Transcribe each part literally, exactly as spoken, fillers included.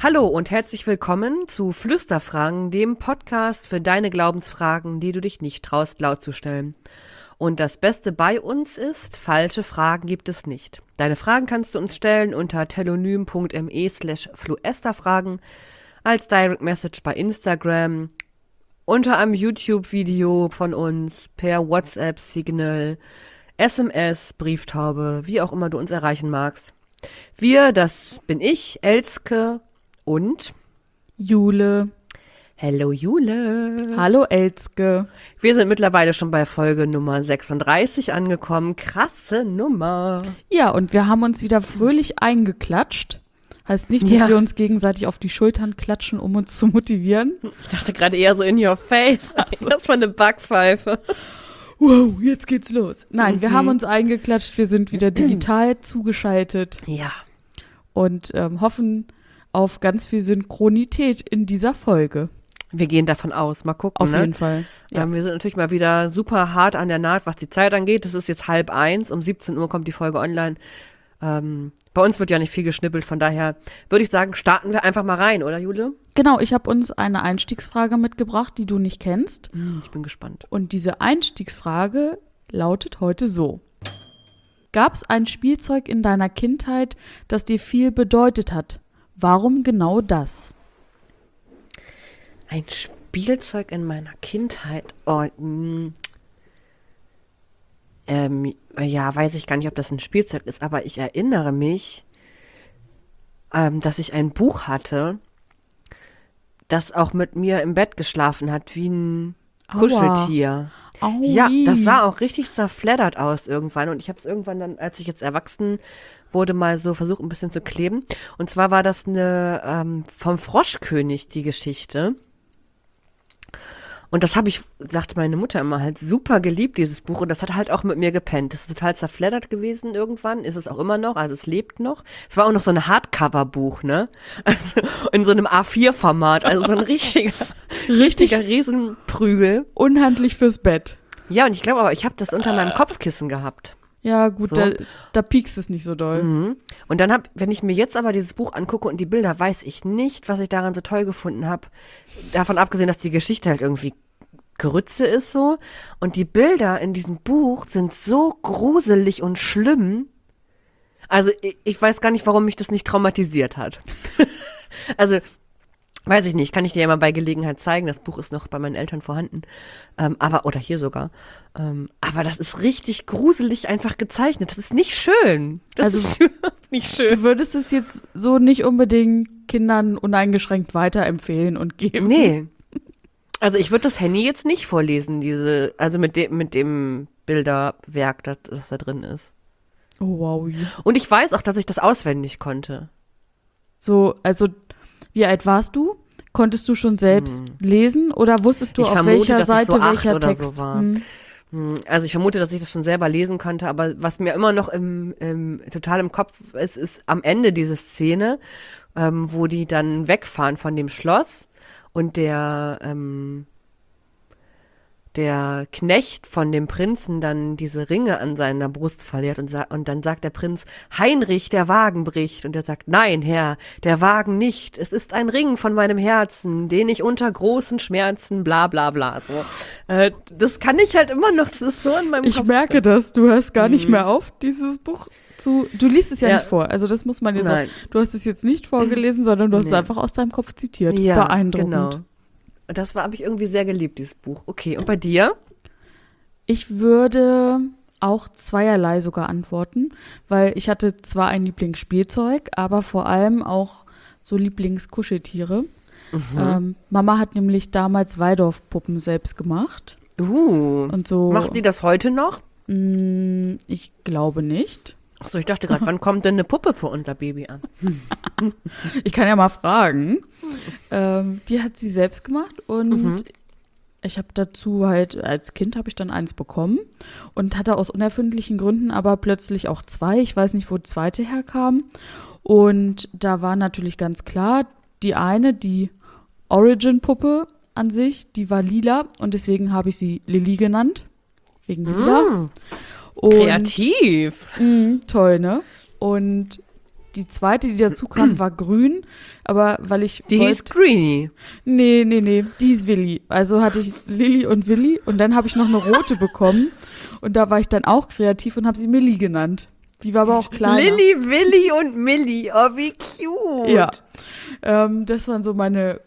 Hallo und herzlich willkommen zu Flüsterfragen, dem Podcast für deine Glaubensfragen, die du dich nicht traust, laut zu stellen. Und das Beste bei uns ist, falsche Fragen gibt es nicht. Deine Fragen kannst du uns stellen unter telonym.me slash fluesterfragen, als Direct Message bei Instagram, unter einem YouTube-Video von uns, per WhatsApp-Signal, S M S, Brieftaube, wie auch immer du uns erreichen magst. Wir, das bin ich, Elske und Jule. Hello Jule. Hallo Elske. Wir sind mittlerweile schon bei Folge Nummer sechsunddreißig angekommen. Krasse Nummer. Ja, und wir haben uns wieder fröhlich eingeklatscht. Heißt nicht, dass Ja. wir uns gegenseitig auf die Schultern klatschen, um uns zu motivieren. Ich dachte gerade eher so in your face. Also. Das war eine Backpfeife. Wow, jetzt geht's los. Nein, wir Mhm. haben uns eingeklatscht, wir sind wieder digital zugeschaltet Ja. und ähm, hoffen auf ganz viel Synchronität in dieser Folge. Wir gehen davon aus. Mal gucken. Auf ne? jeden Fall. Ja. Ähm, wir sind natürlich mal wieder super hart an der Naht, was die Zeit angeht. Es ist jetzt halb eins. Um siebzehn Uhr kommt die Folge online. Ähm, bei uns wird ja nicht viel geschnippelt. Von daher würde ich sagen, starten wir einfach mal rein, oder Jule? Genau, ich habe uns eine Einstiegsfrage mitgebracht, die du nicht kennst. Ich bin gespannt. Und diese Einstiegsfrage lautet heute so. Gab es ein Spielzeug in deiner Kindheit, das dir viel bedeutet hat? Warum genau das? Ein Spielzeug in meiner Kindheit. Oh, mh. ähm, ja, weiß ich gar nicht, ob das ein Spielzeug ist, aber ich erinnere mich, ähm, dass ich ein Buch hatte, das auch mit mir im Bett geschlafen hat, wie ein Aua. Kuscheltier. Aui. Ja, das sah auch richtig zerfleddert aus irgendwann. Und ich habe es irgendwann dann, als ich jetzt erwachsen wurde, mal so versucht, ein bisschen zu kleben. Und zwar war das eine ähm, vom Froschkönig, die Geschichte. Und das habe ich, sagte meine Mutter immer, halt super geliebt, dieses Buch. Und das hat halt auch mit mir gepennt. Das ist total zerfleddert gewesen irgendwann. Ist es auch immer noch. Also es lebt noch. Es war auch noch so ein Hardcover-Buch, ne? Also in so einem A vier Format. Also so ein richtiger, richtiger Riesenprügel. Unhandlich fürs Bett. Ja, und ich glaube aber, ich habe das unter meinem Kopfkissen gehabt. Ja, gut, So. da, da piekst es nicht so doll. Mhm. Und dann hab, wenn ich mir jetzt aber dieses Buch angucke und die Bilder, weiß ich nicht, was ich daran so toll gefunden habe. Davon abgesehen, dass die Geschichte halt irgendwie Grütze ist so. Und die Bilder in diesem Buch sind so gruselig und schlimm. Also ich, ich weiß gar nicht, warum mich das nicht traumatisiert hat. Also weiß ich nicht, kann ich dir ja mal bei Gelegenheit zeigen. Das Buch ist noch bei meinen Eltern vorhanden. Ähm, aber, oder hier sogar. Ähm, aber das ist richtig gruselig einfach gezeichnet. Das ist nicht schön. Das Also, ist überhaupt nicht schön. Du würdest es jetzt so nicht unbedingt Kindern uneingeschränkt weiterempfehlen und geben. Nee. Also ich würde das Handy jetzt nicht vorlesen, diese, also mit dem, mit dem Bilderwerk, das, das da drin ist. Oh, wow. Und ich weiß auch, dass ich das auswendig konnte. So, also, wie alt warst du? Konntest du schon selbst lesen oder wusstest du, Ich auf vermute, welcher dass ich Seite so acht welcher oder Text? so war. Hm. Hm, Also ich vermute, dass ich das schon selber lesen konnte, aber was mir immer noch im, im total im Kopf ist, ist am Ende diese Szene, ähm, wo die dann wegfahren von dem Schloss und der ähm, der Knecht von dem Prinzen dann diese Ringe an seiner Brust verliert und, sa- und dann sagt der Prinz, Heinrich, der Wagen bricht. Und er sagt, nein, Herr, der Wagen nicht. Es ist ein Ring von meinem Herzen, den ich unter großen Schmerzen, bla bla bla. So. Äh, das kann ich halt immer noch, das ist so in meinem Ich Kopf. merke das, du hörst gar nicht Mhm. mehr auf, dieses Buch zu. Du liest es ja, Ja. nicht vor, also das muss man jetzt Nein. sagen. Du hast es jetzt nicht vorgelesen, sondern du hast Nee. es einfach aus deinem Kopf zitiert. Ja, Beeindruckend. genau. Und das habe ich irgendwie sehr geliebt, dieses Buch. Okay, und bei dir? Ich würde auch zweierlei sogar antworten, weil ich hatte zwar ein Lieblingsspielzeug, aber vor allem auch so Lieblingskuscheltiere. Mhm. Ähm, Mama hat nämlich damals Waldorfpuppen selbst gemacht. Uh, Und so, macht die das heute noch? mh, ich glaube nicht. Achso, ich dachte gerade, wann kommt denn eine Puppe für unser Baby an? Ich kann ja mal fragen. Ähm, die hat sie selbst gemacht und Mhm. ich habe dazu halt, als Kind habe ich dann eins bekommen und hatte aus unerfindlichen Gründen aber plötzlich auch zwei. Ich weiß nicht, wo die zweite herkam. Und da war natürlich ganz klar, die eine, die Origin-Puppe an sich, die war lila und deswegen habe ich sie Lilly genannt. Wegen lila. Mm, Und, kreativ. mh, toll, ne? Und die zweite, die dazu kam, war grün, aber weil ich Die wollt, hieß Greenie. Nee, nee, nee, die ist Willi. Also hatte ich Lilly und Willi und dann habe ich noch eine rote bekommen und da war ich dann auch kreativ und habe sie Milli genannt. Die war aber auch kleiner. Lilly, Willi und Milli. Oh, wie cute. Ja, ähm, das waren so meine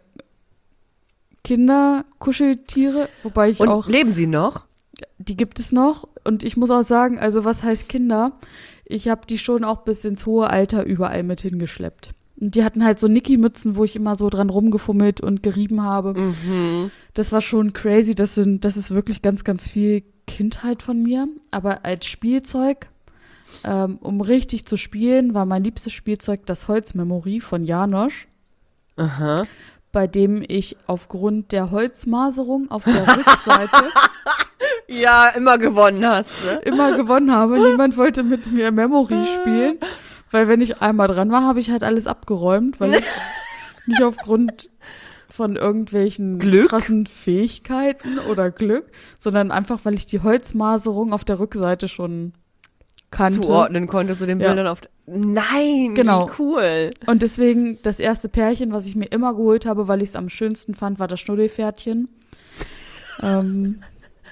Kinderkuscheltiere, wobei ich Und auch, leben sie noch? die gibt es noch und ich muss auch sagen, also was heißt Kinder? Ich habe die schon auch bis ins hohe Alter überall mit hingeschleppt. Und die hatten halt so Niki-Mützen, wo ich immer so dran rumgefummelt und gerieben habe. Mhm. Das war schon crazy, das sind, das ist wirklich ganz, ganz viel Kindheit von mir, aber als Spielzeug, ähm, um richtig zu spielen, war mein liebstes Spielzeug das Holzmemory von Janosch, Aha. bei dem ich aufgrund der Holzmaserung auf der Rückseite Ja, immer gewonnen hast, ne? immer gewonnen habe. Niemand wollte mit mir Memory spielen, weil wenn ich einmal dran war, habe ich halt alles abgeräumt, weil ich nicht aufgrund von irgendwelchen Glück? krassen Fähigkeiten oder Glück, sondern einfach, weil ich die Holzmaserung auf der Rückseite schon kannte. Zuordnen konntest du den Ja. Bildern auf. Nein, Genau. wie cool. Und deswegen das erste Pärchen, was ich mir immer geholt habe, weil ich es am schönsten fand, war das Schnuddelpferdchen. ähm,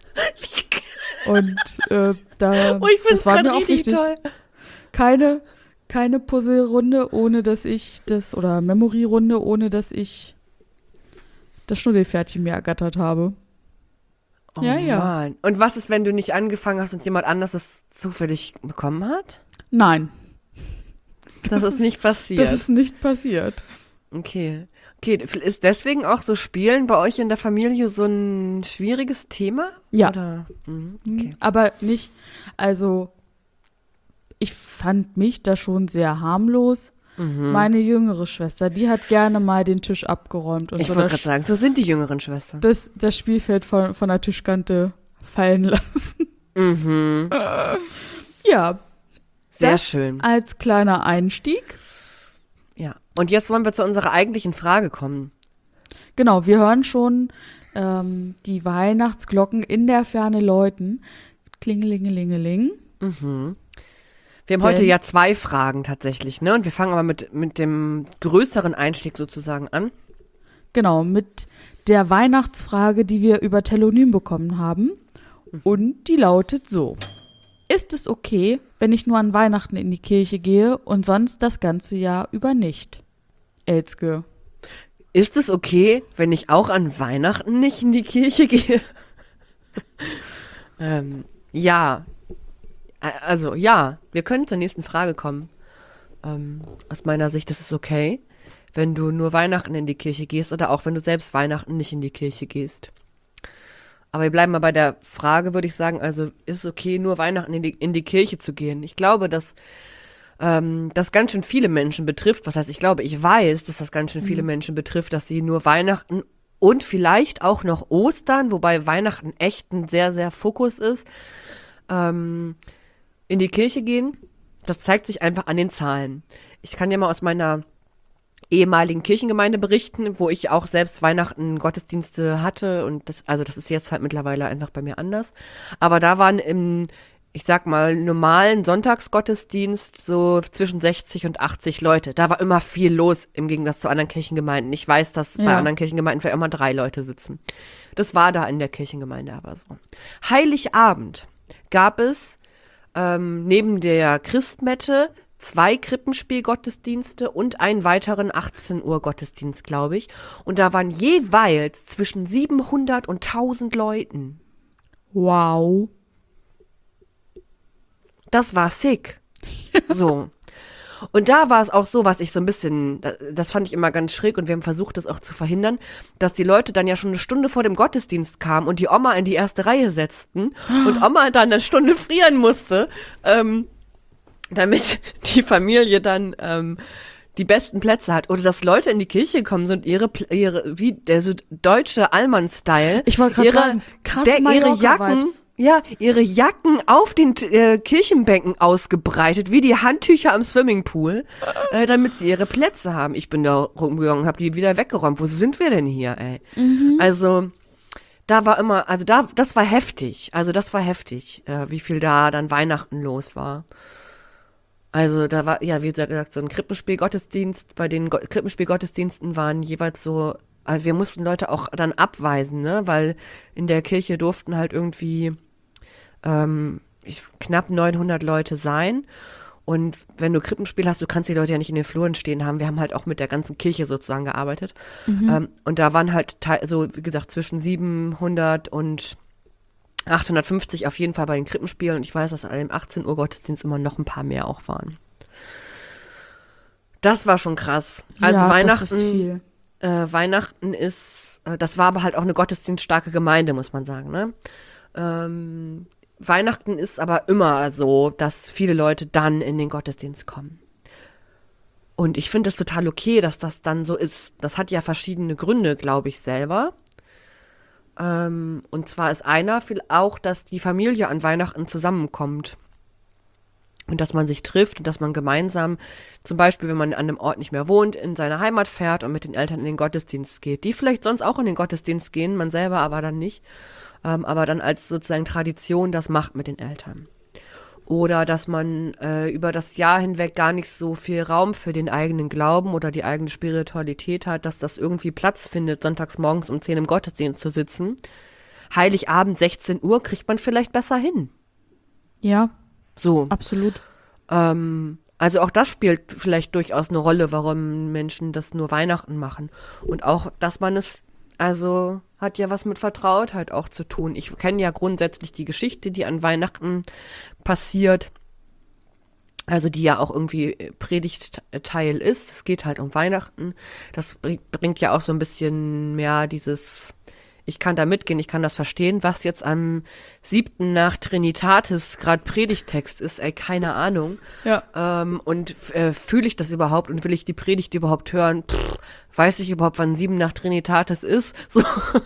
und äh, da, Oh, ich das find's war gerade mir auch richtig wichtig. toll. Keine, keine Puzzle-Runde, ohne dass ich das, oder Memory-Runde, ohne dass ich das Schnuddelpferdchen mir ergattert habe. Oh, Ja, ja. Mann. Und was ist, wenn du nicht angefangen hast und jemand anderes es zufällig bekommen hat? Nein, Das, Das ist nicht passiert. das ist nicht passiert. Okay. Okay, ist deswegen auch so Spielen bei euch in der Familie so ein schwieriges Thema? Ja. Oder? Mhm, okay. Aber nicht, also ich fand mich da schon sehr harmlos. Mhm. Meine jüngere Schwester, die hat gerne mal den Tisch abgeräumt und Ich so wollte das, gerade sagen, so sind die jüngeren Schwestern. das, das Spielfeld von, von der Tischkante fallen lassen. Mhm. Ja, Sehr Das- schön. als kleiner Einstieg. Ja. Und jetzt wollen wir zu unserer eigentlichen Frage kommen. Genau, wir hören schon ähm, die Weihnachtsglocken in der Ferne läuten. Klingelingelingeling. Mhm. Wir haben Denn- heute ja zwei Fragen tatsächlich, ne? Und wir fangen aber mit, mit dem größeren Einstieg sozusagen an. Genau, mit der Weihnachtsfrage, die wir über Telonym bekommen haben. Und die lautet so. Ist es okay, wenn ich nur an Weihnachten in die Kirche gehe und sonst das ganze Jahr über nicht? Elske. Ist es okay, wenn ich auch an Weihnachten nicht in die Kirche gehe? ähm, ja. Ä- Also ja, wir können zur nächsten Frage kommen. Ähm, aus meiner Sicht ist es okay, wenn du nur Weihnachten in die Kirche gehst oder auch wenn du selbst Weihnachten nicht in die Kirche gehst. Aber wir bleiben mal bei der Frage, würde ich sagen, also ist es okay, nur Weihnachten in die, in die Kirche zu gehen? Ich glaube, dass ähm, das ganz schön viele Menschen betrifft. Was heißt, ich glaube, ich weiß, dass das ganz schön viele Menschen betrifft, dass sie nur Weihnachten und vielleicht auch noch Ostern, wobei Weihnachten echt ein sehr, sehr Fokus ist, ähm, in die Kirche gehen. Das zeigt sich einfach an den Zahlen. Ich kann ja mal aus meiner ehemaligen Kirchengemeinde berichten, wo ich auch selbst Weihnachten Gottesdienste hatte und das, also das ist jetzt halt mittlerweile einfach bei mir anders. Aber da waren im, ich sag mal, normalen Sonntagsgottesdienst so zwischen sechzig und achtzig Leute. Da war immer viel los im Gegensatz zu anderen Kirchengemeinden. Ich weiß, dass bei Ja. anderen Kirchengemeinden vielleicht immer drei Leute sitzen. Das war da in der Kirchengemeinde aber so. Heiligabend gab es ähm, neben der Christmette zwei Krippenspielgottesdienste und einen weiteren achtzehn Uhr Gottesdienst, glaube ich. Und da waren jeweils zwischen siebenhundert und tausend Leuten. Wow. Das war sick. So. Und da war es auch so, was ich so ein bisschen, das fand ich immer ganz schräg und wir haben versucht, das auch zu verhindern, dass die Leute dann ja schon eine Stunde vor dem Gottesdienst kamen und die Oma in die erste Reihe setzten und Oma dann eine Stunde frieren musste, ähm, damit die Familie dann ähm, die besten Plätze hat. Oder dass Leute in die Kirche kommen sind, ihre, Pl- ihre wie der so deutsche Allmann-Style. Ich wollte gerade ihre, sagen, krass der, ihre Jacken, Mallorca-Vibes. ja, ihre Jacken auf den äh, Kirchenbänken ausgebreitet, wie die Handtücher am Swimmingpool, äh, damit sie ihre Plätze haben. Ich bin da rumgegangen und habe die wieder weggeräumt. Wo sind wir denn hier, ey? Also, da war immer, also da, das war heftig. Also das war heftig, äh, wie viel da dann Weihnachten los war. Also da war, ja, wie gesagt, so ein Krippenspielgottesdienst. Bei den Go- Krippenspielgottesdiensten waren jeweils so, also wir mussten Leute auch dann abweisen, ne, weil in der Kirche durften halt irgendwie ähm, ich, knapp neunhundert Leute sein. Und wenn du Krippenspiel hast, du kannst die Leute ja nicht in den Fluren stehen haben. Wir haben halt auch mit der ganzen Kirche sozusagen gearbeitet. Mhm. Ähm, und da waren halt, te- so wie gesagt, zwischen siebenhundert und achthundertfünfzig auf jeden Fall bei den Krippenspielen. Und ich weiß, dass an dem achtzehn Uhr Gottesdienst immer noch ein paar mehr auch waren. Das war schon krass. Also ja, Weihnachten, das ist viel. äh, Weihnachten ist, äh, das war aber halt auch eine gottesdienststarke Gemeinde, muss man sagen, ne? Ähm, Weihnachten ist aber immer so, dass viele Leute dann in den Gottesdienst kommen. Und ich finde es total okay, dass das dann so ist. Das hat ja verschiedene Gründe, glaube ich selber. Ähm, und zwar ist einer viel auch, dass die Familie an Weihnachten zusammenkommt. Und dass man sich trifft und dass man gemeinsam, zum Beispiel, wenn man an einem Ort nicht mehr wohnt, in seine Heimat fährt und mit den Eltern in den Gottesdienst geht. Die vielleicht sonst auch in den Gottesdienst gehen, man selber aber dann nicht. Ähm, aber dann als sozusagen Tradition das macht mit den Eltern. Oder dass man äh, über das Jahr hinweg gar nicht so viel Raum für den eigenen Glauben oder die eigene Spiritualität hat, dass das irgendwie Platz findet, sonntags morgens um zehn im Gottesdienst zu sitzen. Heiligabend sechzehn Uhr kriegt man vielleicht besser hin. Ja, So. absolut. Ähm, also auch das spielt vielleicht durchaus eine Rolle, warum Menschen das nur Weihnachten machen. Und auch, dass man es, also hat ja was mit Vertrautheit auch zu tun. Ich kenne ja grundsätzlich die Geschichte, die an Weihnachten passiert. Also die ja auch irgendwie Predigtteil ist. Es geht halt um Weihnachten. Das bring- bringt ja auch so ein bisschen mehr dieses, ich kann da mitgehen, ich kann das verstehen, was jetzt am siebten nach Trinitatis gerade Predigttext ist, ey, keine Ahnung. Ja. Ähm, und äh, fühle ich das überhaupt und will ich die Predigt überhaupt hören? Pff, weiß ich überhaupt, wann sieben nach Trinitatis ist? So.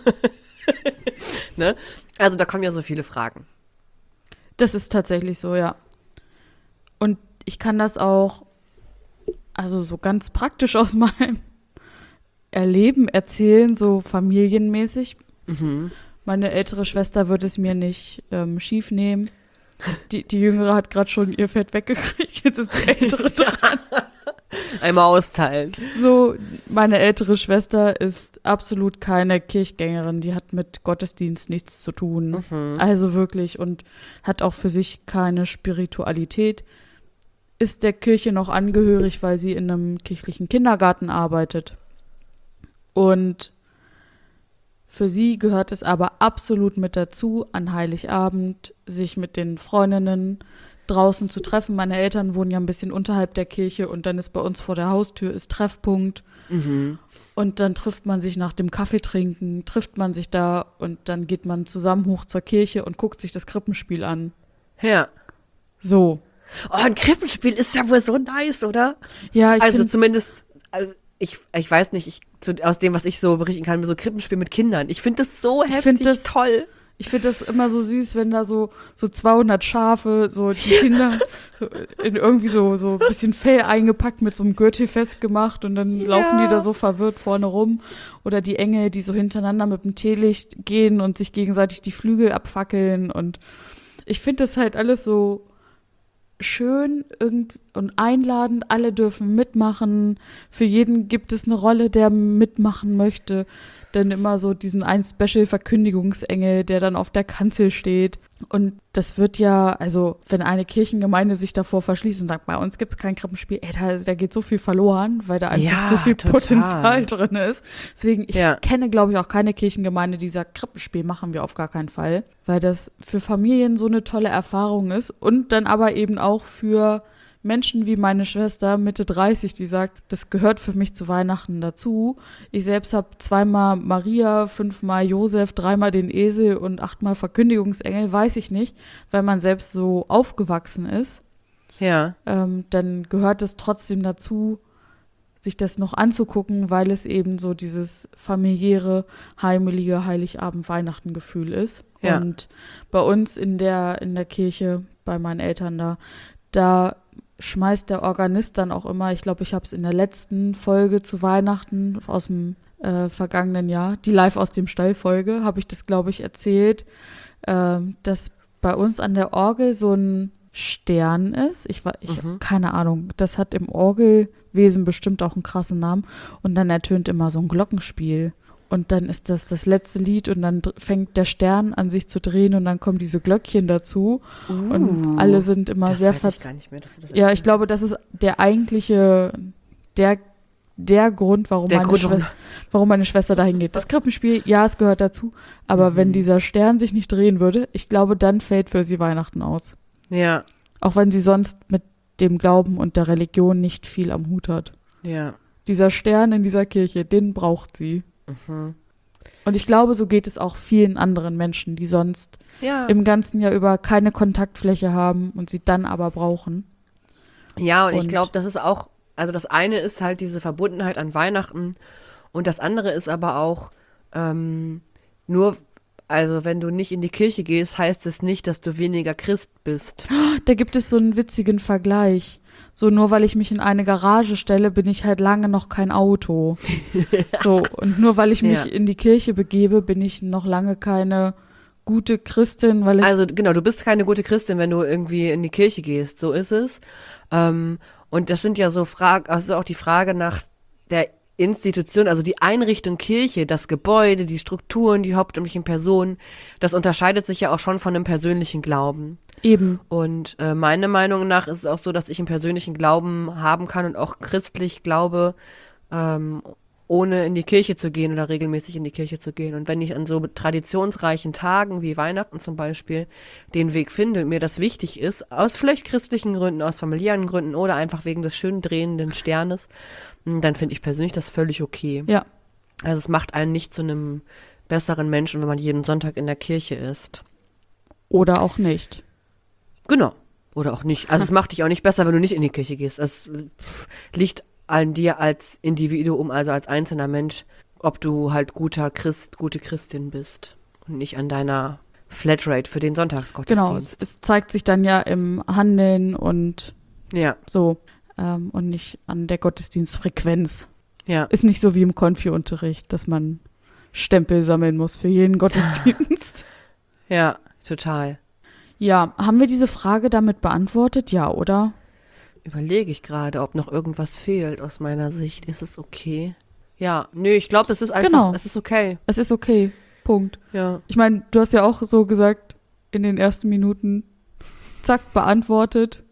Ne? Also da kommen ja so viele Fragen. Das ist tatsächlich so, ja. Und ich kann das auch, also so ganz praktisch aus meinem Erleben erzählen, so familienmäßig. Mhm. Meine ältere Schwester wird es mir nicht ähm, schief nehmen. Die, die Jüngere hat gerade schon ihr Fett weggekriegt, jetzt ist die Ältere dran. Einmal austeilen. So, meine ältere Schwester ist absolut keine Kirchgängerin, die hat mit Gottesdienst nichts zu tun. Mhm. Also wirklich und hat auch für sich keine Spiritualität. Ist der Kirche noch angehörig, weil sie in einem kirchlichen Kindergarten arbeitet. Und für sie gehört es aber absolut mit dazu, an Heiligabend sich mit den Freundinnen draußen zu treffen. Meine Eltern wohnen ja ein bisschen unterhalb der Kirche und dann ist bei uns vor der Haustür ist Treffpunkt. Mhm. Und dann trifft man sich nach dem Kaffeetrinken, trifft man sich da und dann geht man zusammen hoch zur Kirche und guckt sich das Krippenspiel an. Ja. So. Oh, ein Krippenspiel ist ja wohl so nice, oder? Ja, ich Also find, zumindest, äh, ich, ich weiß nicht, ich, zu, aus dem, was ich so berichten kann, so Krippenspiel mit Kindern. Ich finde das so Ich heftig find das- toll. ich finde das immer so süß, wenn da so, so zweihundert Schafe, so die Kinder so in irgendwie so, so ein bisschen Fell eingepackt mit so einem Gürtel festgemacht und dann Ja. laufen die da so verwirrt vorne rum. Oder die Engel, die so hintereinander mit dem Teelicht gehen und sich gegenseitig die Flügel abfackeln. Und ich finde das halt alles so schön irgend und einladend. Alle dürfen mitmachen. Für jeden gibt es eine Rolle, der mitmachen möchte. Dann immer so diesen einen Special-Verkündigungsengel, der dann auf der Kanzel steht. Und das wird ja, also wenn eine Kirchengemeinde sich davor verschließt und sagt, bei uns gibt es kein Krippenspiel, ey, da, da geht so viel verloren, weil da einfach Ja, so viel total. Potenzial drin ist. Deswegen, ich Ja. kenne, glaube ich, auch keine Kirchengemeinde, die sagt, Krippenspiel machen wir auf gar keinen Fall. Weil das für Familien so eine tolle Erfahrung ist und dann aber eben auch für Menschen wie meine Schwester, Mitte dreißig, die sagt, das gehört für mich zu Weihnachten dazu. Ich selbst habe zweimal Maria, fünfmal Josef, dreimal den Esel und achtmal Verkündigungsengel, weiß ich nicht, weil man selbst so aufgewachsen ist. Ja. Ähm, dann gehört es trotzdem dazu, sich das noch anzugucken, weil es eben so dieses familiäre, heimelige Heiligabend-Weihnachten-Gefühl ist. Ja. Und bei uns in der, in der Kirche, bei meinen Eltern da, da schmeißt der Organist dann auch immer, ich glaube, ich habe es in der letzten Folge zu Weihnachten aus dem äh, vergangenen Jahr, die Live aus dem Stall-Folge, habe ich das, glaube ich, erzählt, ähm, dass bei uns an der Orgel so ein Stern ist. Ich, war- ich Mhm. habe keine Ahnung. Das hat im Orgelwesen bestimmt auch einen krassen Namen. Und dann ertönt immer so ein Glockenspiel. Und dann ist das das letzte Lied und dann dr- fängt der Stern an sich zu drehen und dann kommen diese Glöckchen dazu. Und alle sind immer das sehr weiß ich verzweifelt. gar nicht mehr, dass du das Ja, ich erzählst. glaube, das ist der eigentliche, der, der Grund, warum, Der meine Grund, Schwe- warum- warum meine Schwester dahin geht. Das Krippenspiel, ja, es gehört dazu. Aber Mhm. wenn dieser Stern sich nicht drehen würde, ich glaube, dann fällt für sie Weihnachten aus. Ja, Auch wenn sie sonst mit dem Glauben und der Religion nicht viel am Hut hat. ja. Dieser Stern in dieser Kirche, den braucht sie. Mhm. Und ich glaube, so geht es auch vielen anderen Menschen, die sonst Ja. im ganzen Jahr über keine Kontaktfläche haben und sie dann aber brauchen. Ja, und, ich Und- glaube, das ist auch, also das eine ist halt diese Verbundenheit an Weihnachten und das andere ist aber auch, ähm, nur, also wenn du nicht in die Kirche gehst, heißt es nicht, dass du weniger Christ bist. Da gibt es so einen witzigen Vergleich. So, nur weil ich mich in eine Garage stelle, bin ich halt lange noch kein Auto. So, und nur weil ich mich Ja. in die Kirche begebe, bin ich noch lange keine gute Christin, weil ich. Also genau, du bist keine gute Christin, wenn du irgendwie in die Kirche gehst, so ist es. Ähm, und das sind ja so Fragen, also auch die Frage nach der Institution, also die Einrichtung Kirche, das Gebäude, die Strukturen, die hauptamtlichen Personen, das unterscheidet sich ja auch schon von einem persönlichen Glauben. Eben. Und äh, meiner Meinung nach ist es auch so, dass ich einen persönlichen Glauben haben kann und auch christlich glaube, ähm, ohne in die Kirche zu gehen oder regelmäßig in die Kirche zu gehen. Und wenn ich an so traditionsreichen Tagen wie Weihnachten zum Beispiel den Weg finde und mir das wichtig ist, aus vielleicht christlichen Gründen, aus familiären Gründen oder einfach wegen des schön drehenden Sternes, mh, dann finde ich persönlich das völlig okay. Ja. Also es macht einen nicht zu einem besseren Menschen, wenn man jeden Sonntag in der Kirche ist. Oder auch nicht. Genau. Oder auch nicht. Also es macht dich auch nicht besser, wenn du nicht in die Kirche gehst. Es pff, liegt an dir als Individuum, also als einzelner Mensch, ob du halt guter Christ, gute Christin bist und nicht an deiner Flatrate für den Genau, es, Sonntagsgottesdienst. es zeigt sich dann ja im Handeln und Ja, so. Ähm, und nicht an der Gottesdienstfrequenz. ja. Ist nicht so wie im Konfi-Unterricht, dass man Stempel sammeln muss für jeden Gottesdienst. Ja, total. Ja, haben wir diese Frage damit beantwortet? Ja, oder? Überlege ich gerade, ob noch irgendwas fehlt aus meiner Sicht. Ist es okay? Ja, nö, ich glaube, es ist einfach, Genau. es ist okay. Es ist okay. Punkt. Ja, Ich meine, du hast ja auch so gesagt, in den ersten Minuten, zack, beantwortet.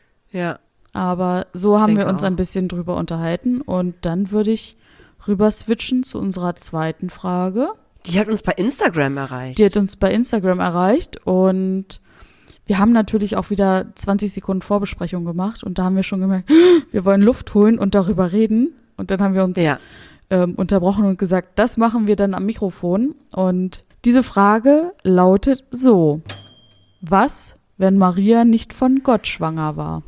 ja. Aber so haben Denke wir uns auch. ein bisschen drüber unterhalten. Und dann würde ich rüber switchen zu unserer zweiten Frage. Die hat uns bei Instagram erreicht. Die hat uns bei Instagram erreicht und wir haben natürlich auch wieder zwanzig Sekunden Vorbesprechung gemacht und da haben wir schon gemerkt, wir wollen Luft holen und darüber reden. Und dann haben wir uns Ja. ähm, unterbrochen und gesagt, das machen wir dann am Mikrofon. Und diese Frage lautet so: Was, wenn Maria nicht von Gott schwanger war?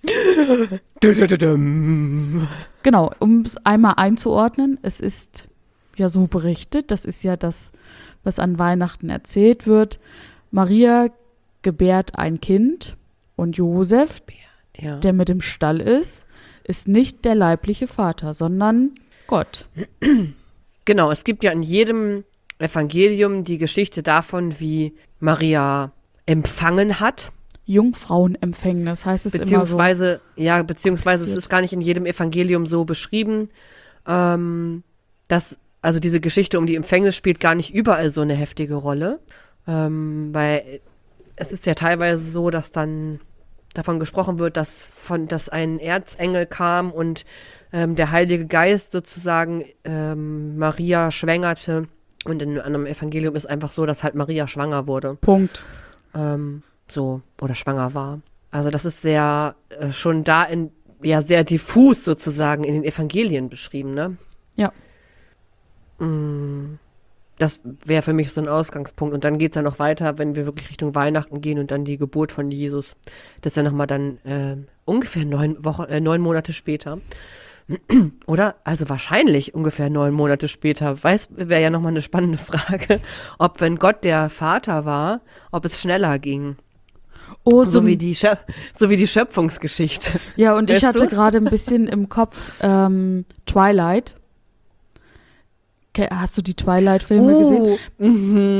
Genau, um es einmal einzuordnen, es ist ja so berichtet, das ist ja das, was an Weihnachten erzählt wird. Maria gebärt ein Kind und Josef, Ja. der mit im Stall ist, ist nicht der leibliche Vater, sondern Gott. Genau, es gibt ja in jedem Evangelium die Geschichte davon, wie Maria empfangen hat, Jungfrauenempfängnis heißt es immer so. beziehungsweise, ja, beziehungsweise es Passiert. ist gar nicht in jedem Evangelium so beschrieben, ähm, dass, also diese Geschichte um die Empfängnis spielt gar nicht überall so eine heftige Rolle, ähm, weil es ist ja teilweise so, dass dann davon gesprochen wird, dass von, dass ein Erzengel kam und ähm, der Heilige Geist sozusagen ähm, Maria schwängerte. Und in einem Evangelium ist einfach so, dass halt Maria schwanger wurde. Punkt. Ähm, so, oder schwanger war. Also das ist sehr, äh, schon da in, ja, sehr diffus sozusagen in den Evangelien beschrieben, ne? Ja. Mm, das wäre für mich so ein Ausgangspunkt. Und dann geht's ja noch weiter, wenn wir wirklich Richtung Weihnachten gehen und dann die Geburt von Jesus. Das ist ja nochmal dann äh, ungefähr neun Wochen, äh, neun Monate später. Oder? Also wahrscheinlich ungefähr neun Monate später. Weiß, wäre ja nochmal eine spannende Frage, ob, wenn Gott der Vater war, ob es schneller ging. Oh, So so wie die, Schöp so wie die Schöpfungsgeschichte. ja, und ich Weißt hatte du? gerade ein bisschen im Kopf ähm, Twilight. Ke- Hast du die Twilight-Filme gesehen? Mhm.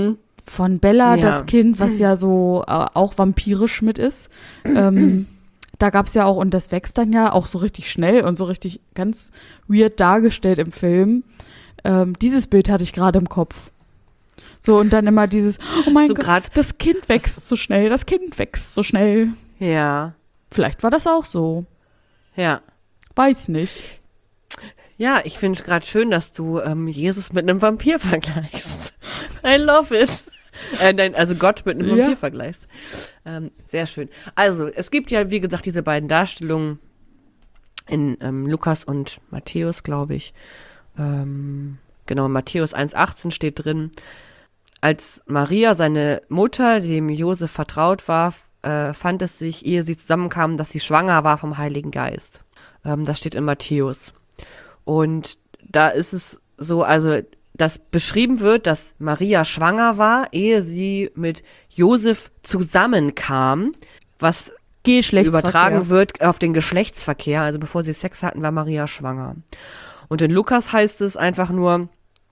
von Bella, Ja. das Kind, was ja so äh, auch vampirisch mit ist. Ähm, da gab es ja auch, und das wächst dann ja auch so richtig schnell und so richtig ganz weird dargestellt im Film. Ähm, dieses Bild hatte ich gerade im Kopf. So, und dann immer dieses, oh mein So Gott, grad- das Kind wächst so schnell, das Kind wächst so schnell. Ja, Vielleicht war das auch so. ja. Weiß nicht. Ja, ich finde es gerade schön, dass du ähm, Jesus mit einem Vampir vergleichst. I love it. Äh, nein, also Gott mit einem Ja. Vampir vergleichst. Ähm, sehr schön. Also, es gibt ja, wie gesagt, diese beiden Darstellungen in ähm, Lukas und Matthäus, glaube ich. Ähm, genau, in Matthäus eins achtzehn steht drin, als Maria, seine Mutter, dem Josef vertraut war, äh, fand es sich, ehe sie zusammenkamen, dass sie schwanger war vom Heiligen Geist. Ähm, das steht in Matthäus. Und da ist es so, also, dass beschrieben wird, dass Maria schwanger war, ehe sie mit Josef zusammenkam, was Geschlechtsverkehr. übertragen wird auf den Geschlechtsverkehr. Also bevor sie Sex hatten, war Maria schwanger. Und in Lukas heißt es einfach nur,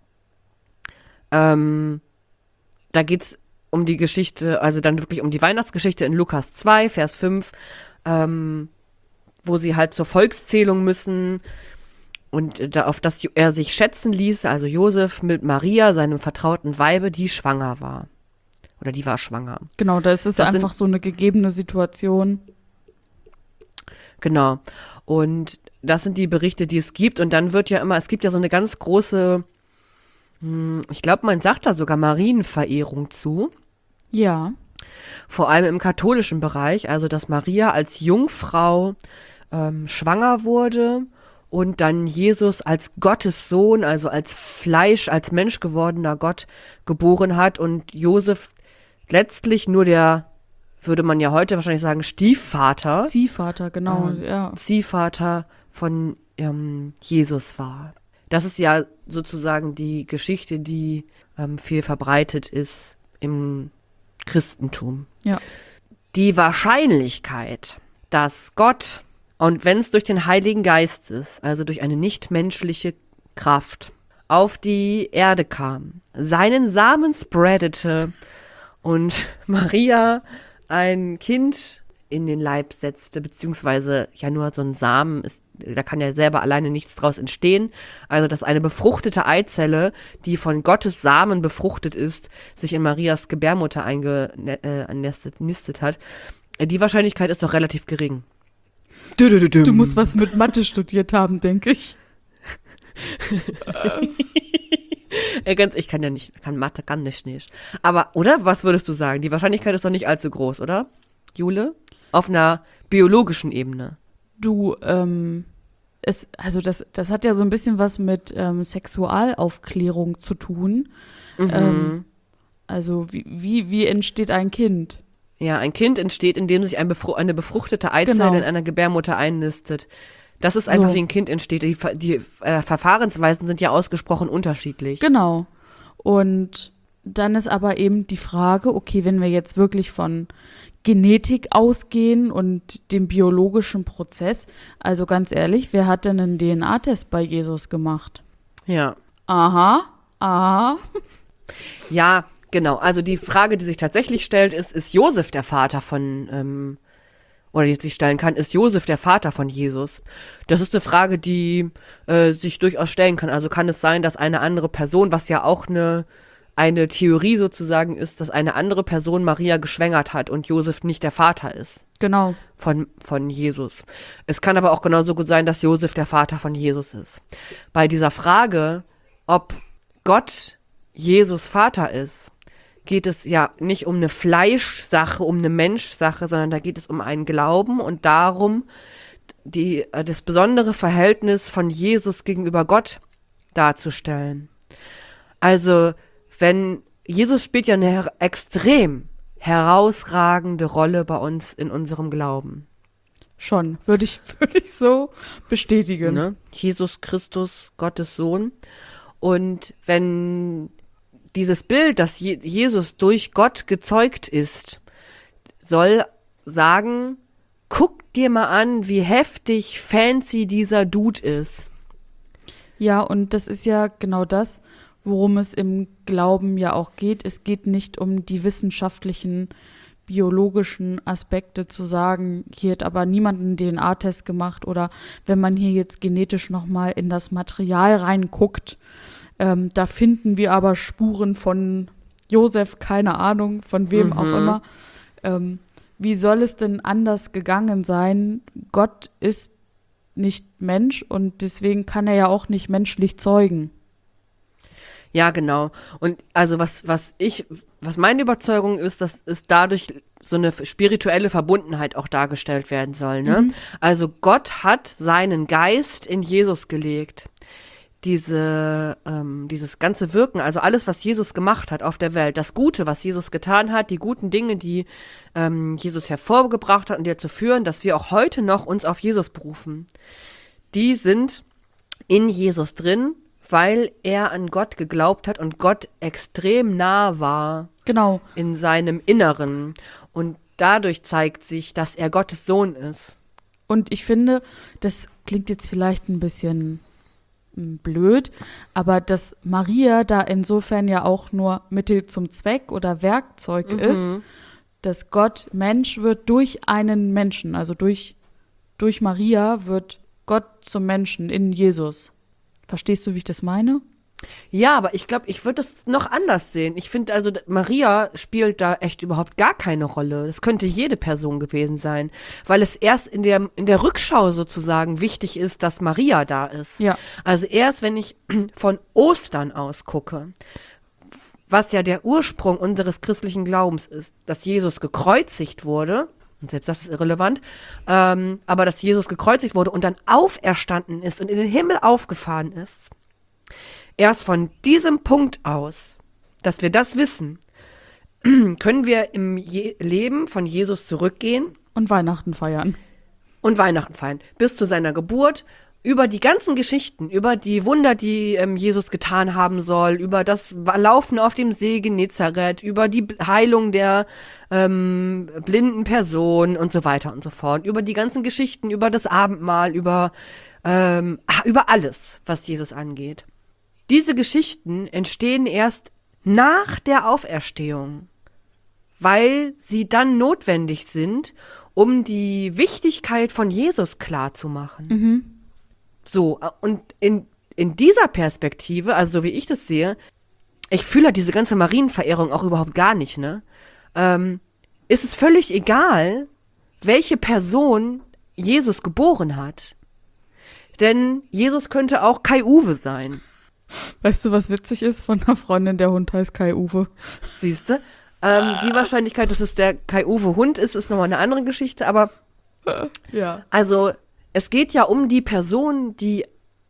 ähm, da geht's um die Geschichte, also dann wirklich um die Weihnachtsgeschichte in Lukas zwei, Vers fünf, ähm, wo sie halt zur Volkszählung müssen und da, auf das er sich schätzen ließ, also Josef mit Maria, seinem vertrauten Weibe, die schwanger war. Oder die war schwanger. Genau, da ist es Das sind- einfach so eine gegebene Situation. Genau. Und das sind die Berichte, die es gibt. Und dann wird ja immer, es gibt ja so eine ganz große, hm, ich glaube, man sagt da sogar Marienverehrung zu. Ja. Vor allem im katholischen Bereich. Also, dass Maria als Jungfrau ähm, schwanger wurde und dann Jesus als Gottes Sohn, also als Fleisch, als Mensch gewordener Gott geboren hat und Josef letztlich nur der, würde man ja heute wahrscheinlich sagen, Stiefvater, Ziehvater, genau, Ähm, ja. Ziehvater von ähm, Jesus war. Das ist ja sozusagen die Geschichte, die ähm, viel verbreitet ist im Christentum. Ja. Die Wahrscheinlichkeit, dass Gott, und wenn es durch den Heiligen Geist ist, also durch eine nichtmenschliche Kraft, auf die Erde kam, seinen Samen spreadete und Maria ein Kind in den Leib setzte, beziehungsweise ja nur so ein Samen ist, da kann ja selber alleine nichts draus entstehen. Also, dass eine befruchtete Eizelle, die von Gottes Samen befruchtet ist, sich in Marias Gebärmutter eingenistet nistet hat, die Wahrscheinlichkeit ist doch relativ gering. Du musst was mit Mathe studiert haben, denke ich. Äh, ganz, ich kann ja nicht, kann Mathe, kann nicht, nicht. Aber, oder? Was würdest du sagen? Die Wahrscheinlichkeit ist doch nicht allzu groß, oder? Jule? Auf einer biologischen Ebene. Du, ähm, es, also das, das hat ja so ein bisschen was mit ähm, Sexualaufklärung zu tun. Mhm. Ähm, also wie, wie, wie entsteht ein Kind? Ja, ein Kind entsteht, indem sich ein befru eine befruchtete Eizelle Genau. in einer Gebärmutter einnistet. Das ist So. einfach, wie ein Kind entsteht. Die, Ver- die äh, Verfahrensweisen sind ja ausgesprochen unterschiedlich. Genau. Und dann ist aber eben die Frage, okay, wenn wir jetzt wirklich von Genetik ausgehen und dem biologischen Prozess, also ganz ehrlich, wer hat denn einen D N A-Test bei Jesus gemacht? Ja. Aha, aha. Ja, genau. Also die Frage, die sich tatsächlich stellt, ist, ist Josef der Vater von, ähm, oder die sich stellen kann, ist Josef der Vater von Jesus? Das ist eine Frage, die äh, sich durchaus stellen kann. Also kann es sein, dass eine andere Person, was ja auch eine, eine Theorie sozusagen ist, dass eine andere Person Maria geschwängert hat und Josef nicht der Vater ist Genau. von, von Jesus. Es kann aber auch genauso gut sein, dass Josef der Vater von Jesus ist. Bei dieser Frage, ob Gott Jesus Vater ist, geht es ja nicht um eine Fleischsache, um eine Menschsache, sondern da geht es um einen Glauben und darum, die, äh, das besondere Verhältnis von Jesus gegenüber Gott darzustellen. Also, wenn Jesus spielt ja eine her- extrem herausragende Rolle bei uns in unserem Glauben. Schon, würde ich, würde ich so bestätigen. Ne? Jesus Christus, Gottes Sohn. Und wenn dieses Bild, dass Je- Jesus durch Gott gezeugt ist, soll sagen, guck dir mal an, wie heftig fancy dieser Dude ist. Ja, und das ist ja genau das, worum es im Glauben ja auch geht. Es geht nicht um die wissenschaftlichen, biologischen Aspekte zu sagen, hier hat aber niemand einen D N A-Test gemacht oder wenn man hier jetzt genetisch nochmal in das Material reinguckt, ähm, da finden wir aber Spuren von Josef, keine Ahnung, von wem Mhm. auch immer. Ähm, wie soll es denn anders gegangen sein? Gott ist nicht Mensch und deswegen kann er ja auch nicht menschlich zeugen. Ja, genau. Und also was, was ich, was meine Überzeugung ist, dass es dadurch so eine spirituelle Verbundenheit auch dargestellt werden soll, ne? Mhm. Also Gott hat seinen Geist in Jesus gelegt. Diese, ähm, dieses ganze Wirken, also alles, was Jesus gemacht hat auf der Welt, das Gute, was Jesus getan hat, die guten Dinge, die ähm, Jesus hervorgebracht hat und die dazu führen, dass wir auch heute noch uns auf Jesus berufen, die sind in Jesus drin, weil er an Gott geglaubt hat und Gott extrem nah war Genau. in seinem Inneren. Und dadurch zeigt sich, dass er Gottes Sohn ist. Und ich finde, das klingt jetzt vielleicht ein bisschen mm, blöd, aber dass Maria da insofern ja auch nur Mittel zum Zweck oder Werkzeug ist, dass Gott Mensch wird durch einen Menschen, also durch, durch Maria wird Gott zum Menschen in Jesus. Verstehst du, wie ich das meine? Ja, aber ich glaube, ich würde das noch anders sehen. Ich finde also, Maria spielt da echt überhaupt gar keine Rolle. Das könnte jede Person gewesen sein, weil es erst in der, in der Rückschau sozusagen wichtig ist, dass Maria da ist. Ja. Also erst, wenn ich von Ostern aus gucke, was ja der Ursprung unseres christlichen Glaubens ist, dass Jesus gekreuzigt wurde, und selbst das ist irrelevant, ähm, aber dass Jesus gekreuzigt wurde und dann auferstanden ist und in den Himmel aufgefahren ist. Erst von diesem Punkt aus, dass wir das wissen, können wir im Je- Leben von Jesus zurückgehen Und Weihnachten feiern. und Weihnachten feiern. Bis zu seiner Geburt, über die ganzen Geschichten, über die Wunder, die ähm, Jesus getan haben soll, über das Laufen auf dem See Genezareth, über die Heilung der ähm, blinden Person und so weiter und so fort, über die ganzen Geschichten, über das Abendmahl, über, ähm, über alles, was Jesus angeht. Diese Geschichten entstehen erst nach der Auferstehung, weil sie dann notwendig sind, um die Wichtigkeit von Jesus klarzumachen. Mhm. So, und in, in dieser Perspektive, also so wie ich das sehe, ich fühle diese ganze Marienverehrung auch überhaupt gar nicht, ne? Ähm, ist es völlig egal, welche Person Jesus geboren hat. Denn Jesus könnte auch Kai-Uwe sein. Weißt du, was witzig ist von einer Freundin, der Hund heißt Kai-Uwe? Siehst du? Ähm, die Wahrscheinlichkeit, dass es der Kai-Uwe-Hund ist, ist nochmal eine andere Geschichte. Aber Ja. also es geht ja um die Person, die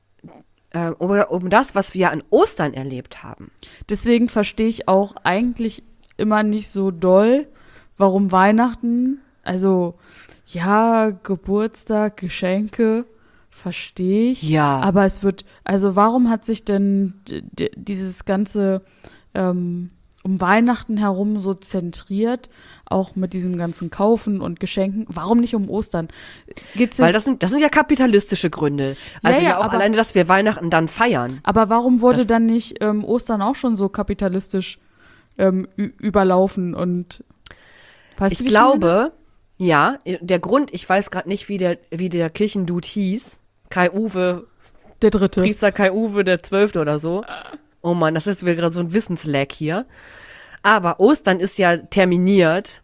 äh, um, um das, was wir an Ostern erlebt haben. Deswegen verstehe ich auch eigentlich immer nicht so doll, warum Weihnachten, also ja, Geburtstag, Geschenke, verstehe ich. Ja. Aber es wird, also warum hat sich denn d- d- dieses ganze ähm, um Weihnachten herum so zentriert, auch mit diesem ganzen Kaufen und Geschenken? Warum nicht um Ostern? Geht's Weil denn, das sind, das sind ja kapitalistische Gründe. Also Ja, ja, ja, auch aber- alleine, dass wir Weihnachten dann feiern. aber warum wurde das- dann nicht ähm, Ostern auch schon so kapitalistisch ähm, ü- überlaufen und weißt Ich du, wie glaube, ja, der Grund, ich weiß gerade nicht, wie der, wie der Kirchendude hieß. Kai-Uwe, meine? Der dritte. Priester Kai-Uwe der Zwölfte oder so. Oh Mann, das ist wieder gerade so ein Wissenslack hier. Aber Ostern ist ja terminiert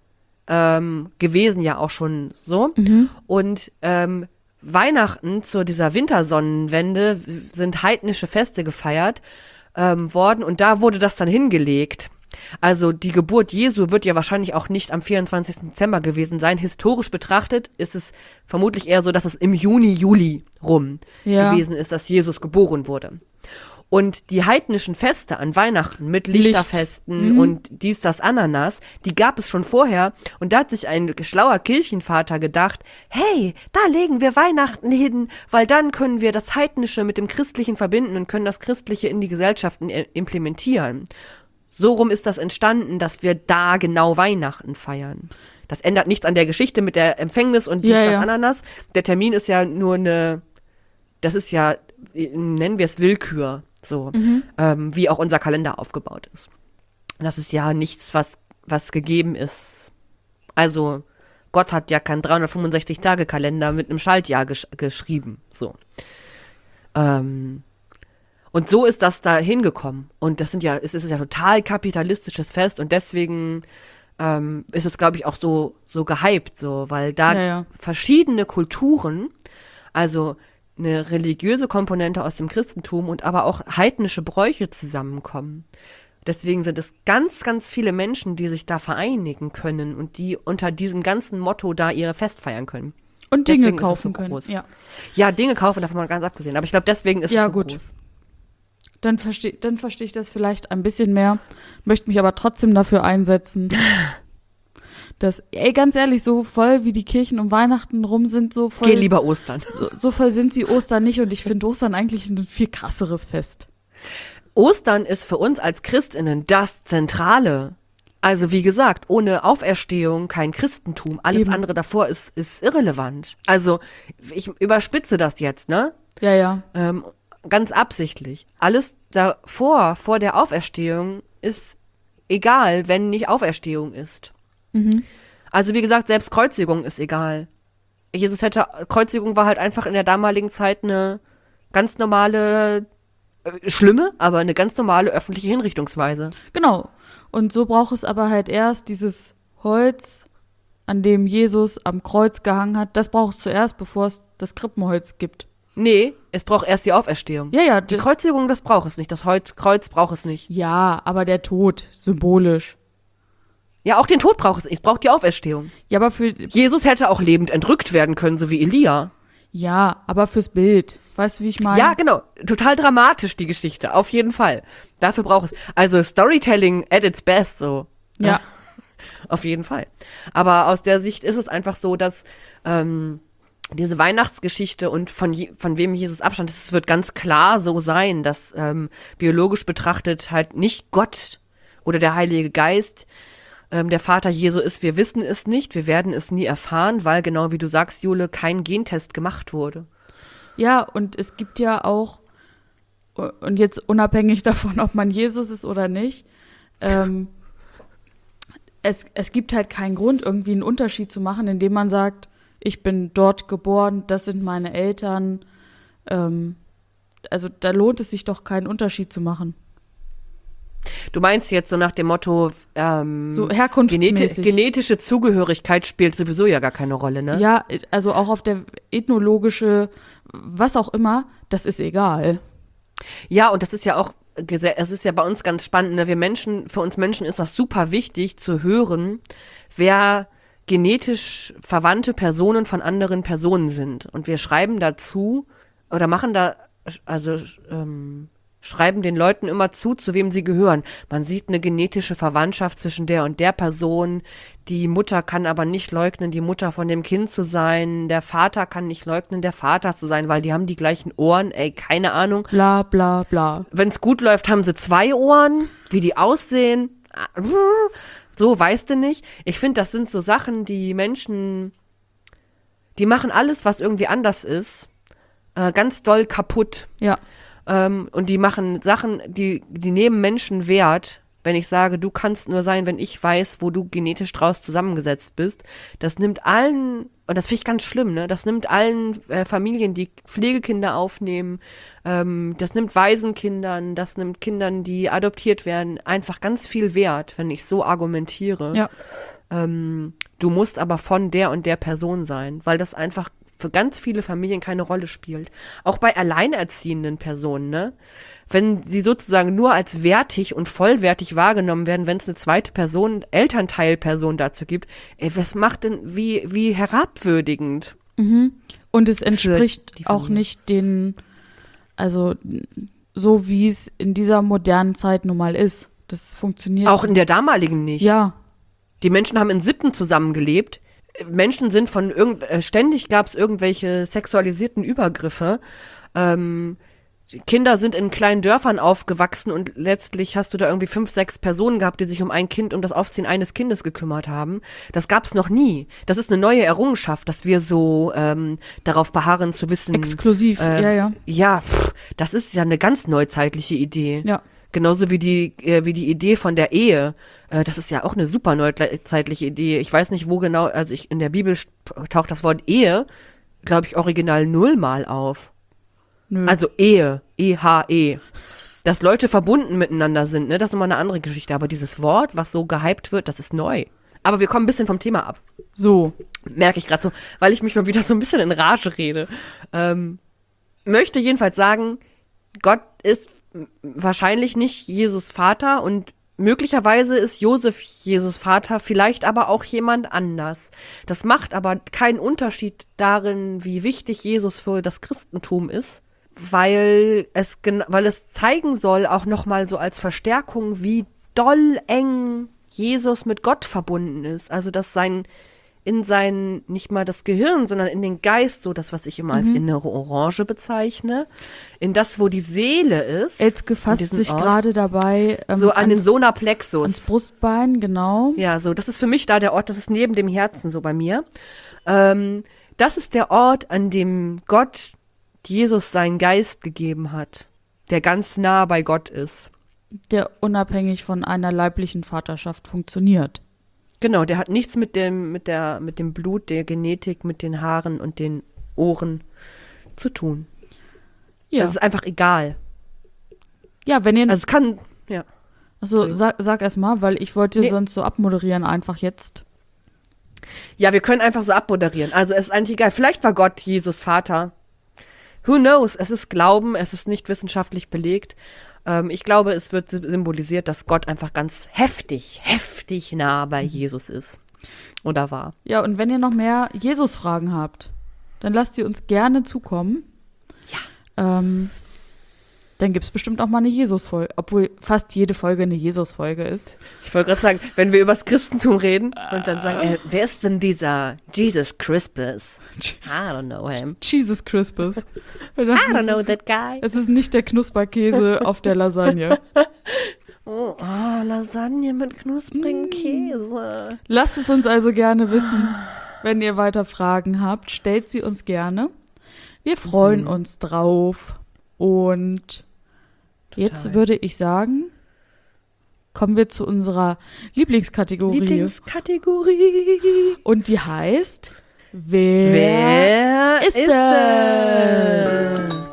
ähm, gewesen, ja auch schon so. Mhm. Und ähm, Weihnachten zu dieser Wintersonnenwende sind heidnische Feste gefeiert ähm, worden und da wurde das dann hingelegt. Also die Geburt Jesu wird ja wahrscheinlich auch nicht am vierundzwanzigsten Dezember gewesen sein. Historisch betrachtet ist es vermutlich eher so, dass es im Juni, Juli rum Ja. gewesen ist, dass Jesus geboren wurde. Und die heidnischen Feste an Weihnachten mit Licht. Lichterfesten Mhm. und dies, das, Ananas, die gab es schon vorher. Und da hat sich ein schlauer Kirchenvater gedacht, hey, da legen wir Weihnachten hin, weil dann können wir das Heidnische mit dem Christlichen verbinden und können das Christliche in die Gesellschaften i- implementieren. So rum ist das entstanden, dass wir da genau Weihnachten feiern. Das ändert nichts an der Geschichte mit der Empfängnis und dies, Ja, das, ja. Ananas. Der Termin ist ja nur eine, das ist ja, nennen wir es Willkür. So, Mhm. ähm, wie auch unser Kalender aufgebaut ist. Das ist ja nichts, was, was gegeben ist. Also, Gott hat ja keinen dreihundertfünfundsechzig-Tage-Kalender mit einem Schaltjahr gesch- geschrieben. So. Ähm, und so ist das da hingekommen. Und das sind ja, es ist ja total kapitalistisches Fest und deswegen ähm, ist es, glaube ich, auch so, so gehypt, so, weil da Ja, ja. verschiedene Kulturen, also eine religiöse Komponente aus dem Christentum und aber auch heidnische Bräuche zusammenkommen. Deswegen sind es ganz, ganz viele Menschen, die sich da vereinigen können und die unter diesem ganzen Motto da ihre Fest feiern können. Und Dinge Deswegen ist es kaufen so können. groß. Ja, Ja, Dinge kaufen, davon mal ganz abgesehen. Aber ich glaube, deswegen ist Ja, es so gut. groß. dann verstehe dann versteh ich das vielleicht ein bisschen mehr, möchte mich aber trotzdem dafür einsetzen, dass, ey, ganz ehrlich, so voll wie die Kirchen um Weihnachten rum sind, so voll, Geh lieber Ostern. so, so voll sind sie Ostern nicht und ich finde Ostern eigentlich ein viel krasseres Fest. Ostern ist für uns als ChristInnen das Zentrale. Also wie gesagt, ohne Auferstehung kein Christentum. Alles Eben. andere davor ist, ist irrelevant. Also ich überspitze das jetzt, ne? Ja, ja. Ähm, ganz absichtlich. Alles davor, vor der Auferstehung, ist egal, wenn nicht Auferstehung ist. Mhm. Also wie gesagt, selbst Kreuzigung ist egal. Jesus hätte, Kreuzigung war halt einfach in der damaligen Zeit eine ganz normale, äh, schlimme, aber eine ganz normale öffentliche Hinrichtungsweise. Genau. Und so braucht es aber halt erst dieses Holz, an dem Jesus am Kreuz gehangen hat. Das braucht es zuerst, bevor es das Krippenholz gibt. Nee, es braucht erst die Auferstehung. Ja, ja. Die d- Kreuzigung, das braucht es nicht. Das Holz, Kreuz braucht es nicht. Ja, aber der Tod, symbolisch. Ja, auch den Tod braucht es nicht. Es braucht die Auferstehung. Ja, aber für, Jesus hätte auch lebend entrückt werden können, so wie Elia. ja, aber fürs Bild. Weißt du, wie ich meine? Ja, genau. Total dramatisch, die Geschichte. Auf jeden Fall. Dafür braucht es. Also Storytelling at its best, so. Ja. Auf jeden Fall. Aber aus der Sicht ist es einfach so, dass ähm, diese Weihnachtsgeschichte und von, je, von wem Jesus abstand, es wird ganz klar so sein, dass ähm, biologisch betrachtet halt nicht Gott oder der Heilige Geist ähm, der Vater Jesu ist. Wir wissen es nicht, wir werden es nie erfahren, weil genau wie du sagst, Jule, kein Gentest gemacht wurde. Ja, und es gibt ja auch, und jetzt unabhängig davon, ob man Jesus ist oder nicht, ähm, es, es gibt halt keinen Grund, irgendwie einen Unterschied zu machen, indem man sagt, ich bin dort geboren, das sind meine Eltern. Ähm, also da lohnt es sich doch keinen Unterschied zu machen. Du meinst jetzt so nach dem Motto, ähm, So geneti herkunftsmäßig. genetische Zugehörigkeit spielt sowieso ja gar keine Rolle, ne? Ja, also auch auf der ethnologische, was auch immer, das ist egal. Ja, und das ist ja auch, gese- es ist ja bei uns ganz spannend, ne? Wir Menschen, für uns Menschen ist das super wichtig zu hören, wer genetisch verwandte Personen von anderen Personen sind. Und wir schreiben dazu oder machen da, also ähm, schreiben den Leuten immer zu, zu wem sie gehören. Man sieht eine genetische Verwandtschaft zwischen der und der Person. Die Mutter kann aber nicht leugnen, die Mutter von dem Kind zu sein. Der Vater kann nicht leugnen, der Vater zu sein, weil die haben die gleichen Ohren. Ey, keine Ahnung. Bla bla bla. Wenn es gut läuft, haben sie zwei Ohren. Wie die aussehen, so weißt du nicht. Ich finde, das sind so Sachen, die Menschen, die machen alles, was irgendwie anders ist, äh, ganz doll kaputt. Ja. Ähm, und die machen Sachen, die, die nehmen Menschen Wert. Wenn ich sage, du kannst nur sein, wenn ich weiß, wo du genetisch draus zusammengesetzt bist. Das nimmt allen, und das finde ich ganz schlimm, ne? Das nimmt allen äh, Familien, die Pflegekinder aufnehmen, ähm, das nimmt Waisenkindern, das nimmt Kindern, die adoptiert werden, einfach ganz viel Wert, wenn ich so argumentiere. Ja. Ähm, du musst aber von der und der Person sein, weil das einfach für ganz viele Familien keine Rolle spielt. Auch bei alleinerziehenden Personen, ne? Wenn sie sozusagen nur als wertig und vollwertig wahrgenommen werden, wenn es eine zweite Person, Elternteilperson dazu gibt, ey, was macht denn, wie, wie herabwürdigend? Mhm. Und es entspricht die auch Familie. nicht den, also so wie es in dieser modernen Zeit nun mal ist. Das funktioniert. Auch in der damaligen nicht. Ja, Die Menschen haben in Sippen zusammengelebt. Menschen sind von irgend, äh, ständig gab es irgendwelche sexualisierten Übergriffe. Ähm, Kinder sind in kleinen Dörfern aufgewachsen und letztlich hast du da irgendwie fünf, sechs Personen gehabt, die sich um ein Kind, um das Aufziehen eines Kindes gekümmert haben. Das gab's noch nie. Das ist eine neue Errungenschaft, dass wir so ähm, darauf beharren zu wissen. Exklusiv, äh, ja, ja. Ja, pff, das ist ja eine ganz neuzeitliche Idee. Ja. Genauso wie die, äh, wie die Idee von der Ehe. Äh, das ist ja auch eine super neuzeitliche Idee. Ich weiß nicht, wo genau, also ich, in der Bibel taucht das Wort Ehe, glaube ich, original nullmal auf. Nö. Also Ehe, E H E. Dass Leute verbunden miteinander sind, ne, das ist nochmal eine andere Geschichte. Aber dieses Wort, was so gehypt wird, das ist neu. Aber wir kommen ein bisschen vom Thema ab. So. Merke ich gerade so, weil ich mich mal wieder so ein bisschen in Rage rede. Ähm, möchte jedenfalls sagen, Gott ist wahrscheinlich nicht Jesus Vater und möglicherweise ist Josef Jesus Vater, vielleicht aber auch jemand anders. Das macht aber keinen Unterschied darin, wie wichtig Jesus für das Christentum ist, weil es, weil es zeigen soll, auch nochmal so als Verstärkung, wie doll eng Jesus mit Gott verbunden ist. Also, dass sein, in sein, nicht mal das Gehirn, sondern in den Geist, so das, was ich immer als Mhm. innere Orange bezeichne, in das, wo die Seele ist. Elske an fasst diesem sich Ort, gerade dabei ähm, so an den ans, Solarplexus. ans Brustbein, genau. Ja, so, das ist für mich da der Ort, das ist neben dem Herzen so bei mir. Ähm, das ist der Ort, an dem Gott Jesus seinen Geist gegeben hat, der ganz nah bei Gott ist. Der unabhängig von einer leiblichen Vaterschaft funktioniert. Genau, der hat nichts mit dem, mit der, mit dem Blut, der Genetik, mit den Haaren und den Ohren zu tun. Ja, Das ist einfach egal. ja wenn ihr... Also es kann, ja. also sag, sag erst mal, weil ich wollte Nee. sonst so abmoderieren einfach jetzt. Ja, wir können einfach so abmoderieren. Also es ist eigentlich egal. Vielleicht war Gott Jesus Vater. Who knows? Es ist Glauben, es ist nicht wissenschaftlich belegt. Ähm, ich glaube, es wird symbolisiert, dass Gott einfach ganz heftig, heftig nah bei Jesus ist. Oder war. Ja, und wenn ihr noch mehr Jesus-Fragen habt, dann lasst sie uns gerne zukommen. Ja. Ähm, dann gibt es bestimmt auch mal eine Jesus-Folge, obwohl fast jede Folge eine Jesus-Folge ist. Ich wollte gerade sagen, wenn wir übers Christentum reden und dann sagen, äh, wer ist denn dieser Jesus Crispus? I don't know him. Jesus Crispus. I don't know that guy. Es ist nicht der Knusperkäse auf der Lasagne. Oh, oh, Lasagne mit knusprigem Käse. Lasst es uns also gerne wissen. Wenn ihr weiter Fragen habt, stellt sie uns gerne. Wir freuen Mhm. uns drauf. Und jetzt würde ich sagen, kommen wir zu unserer Lieblingskategorie. Lieblingskategorie. Und die heißt, wer, Wer ist ist es? es?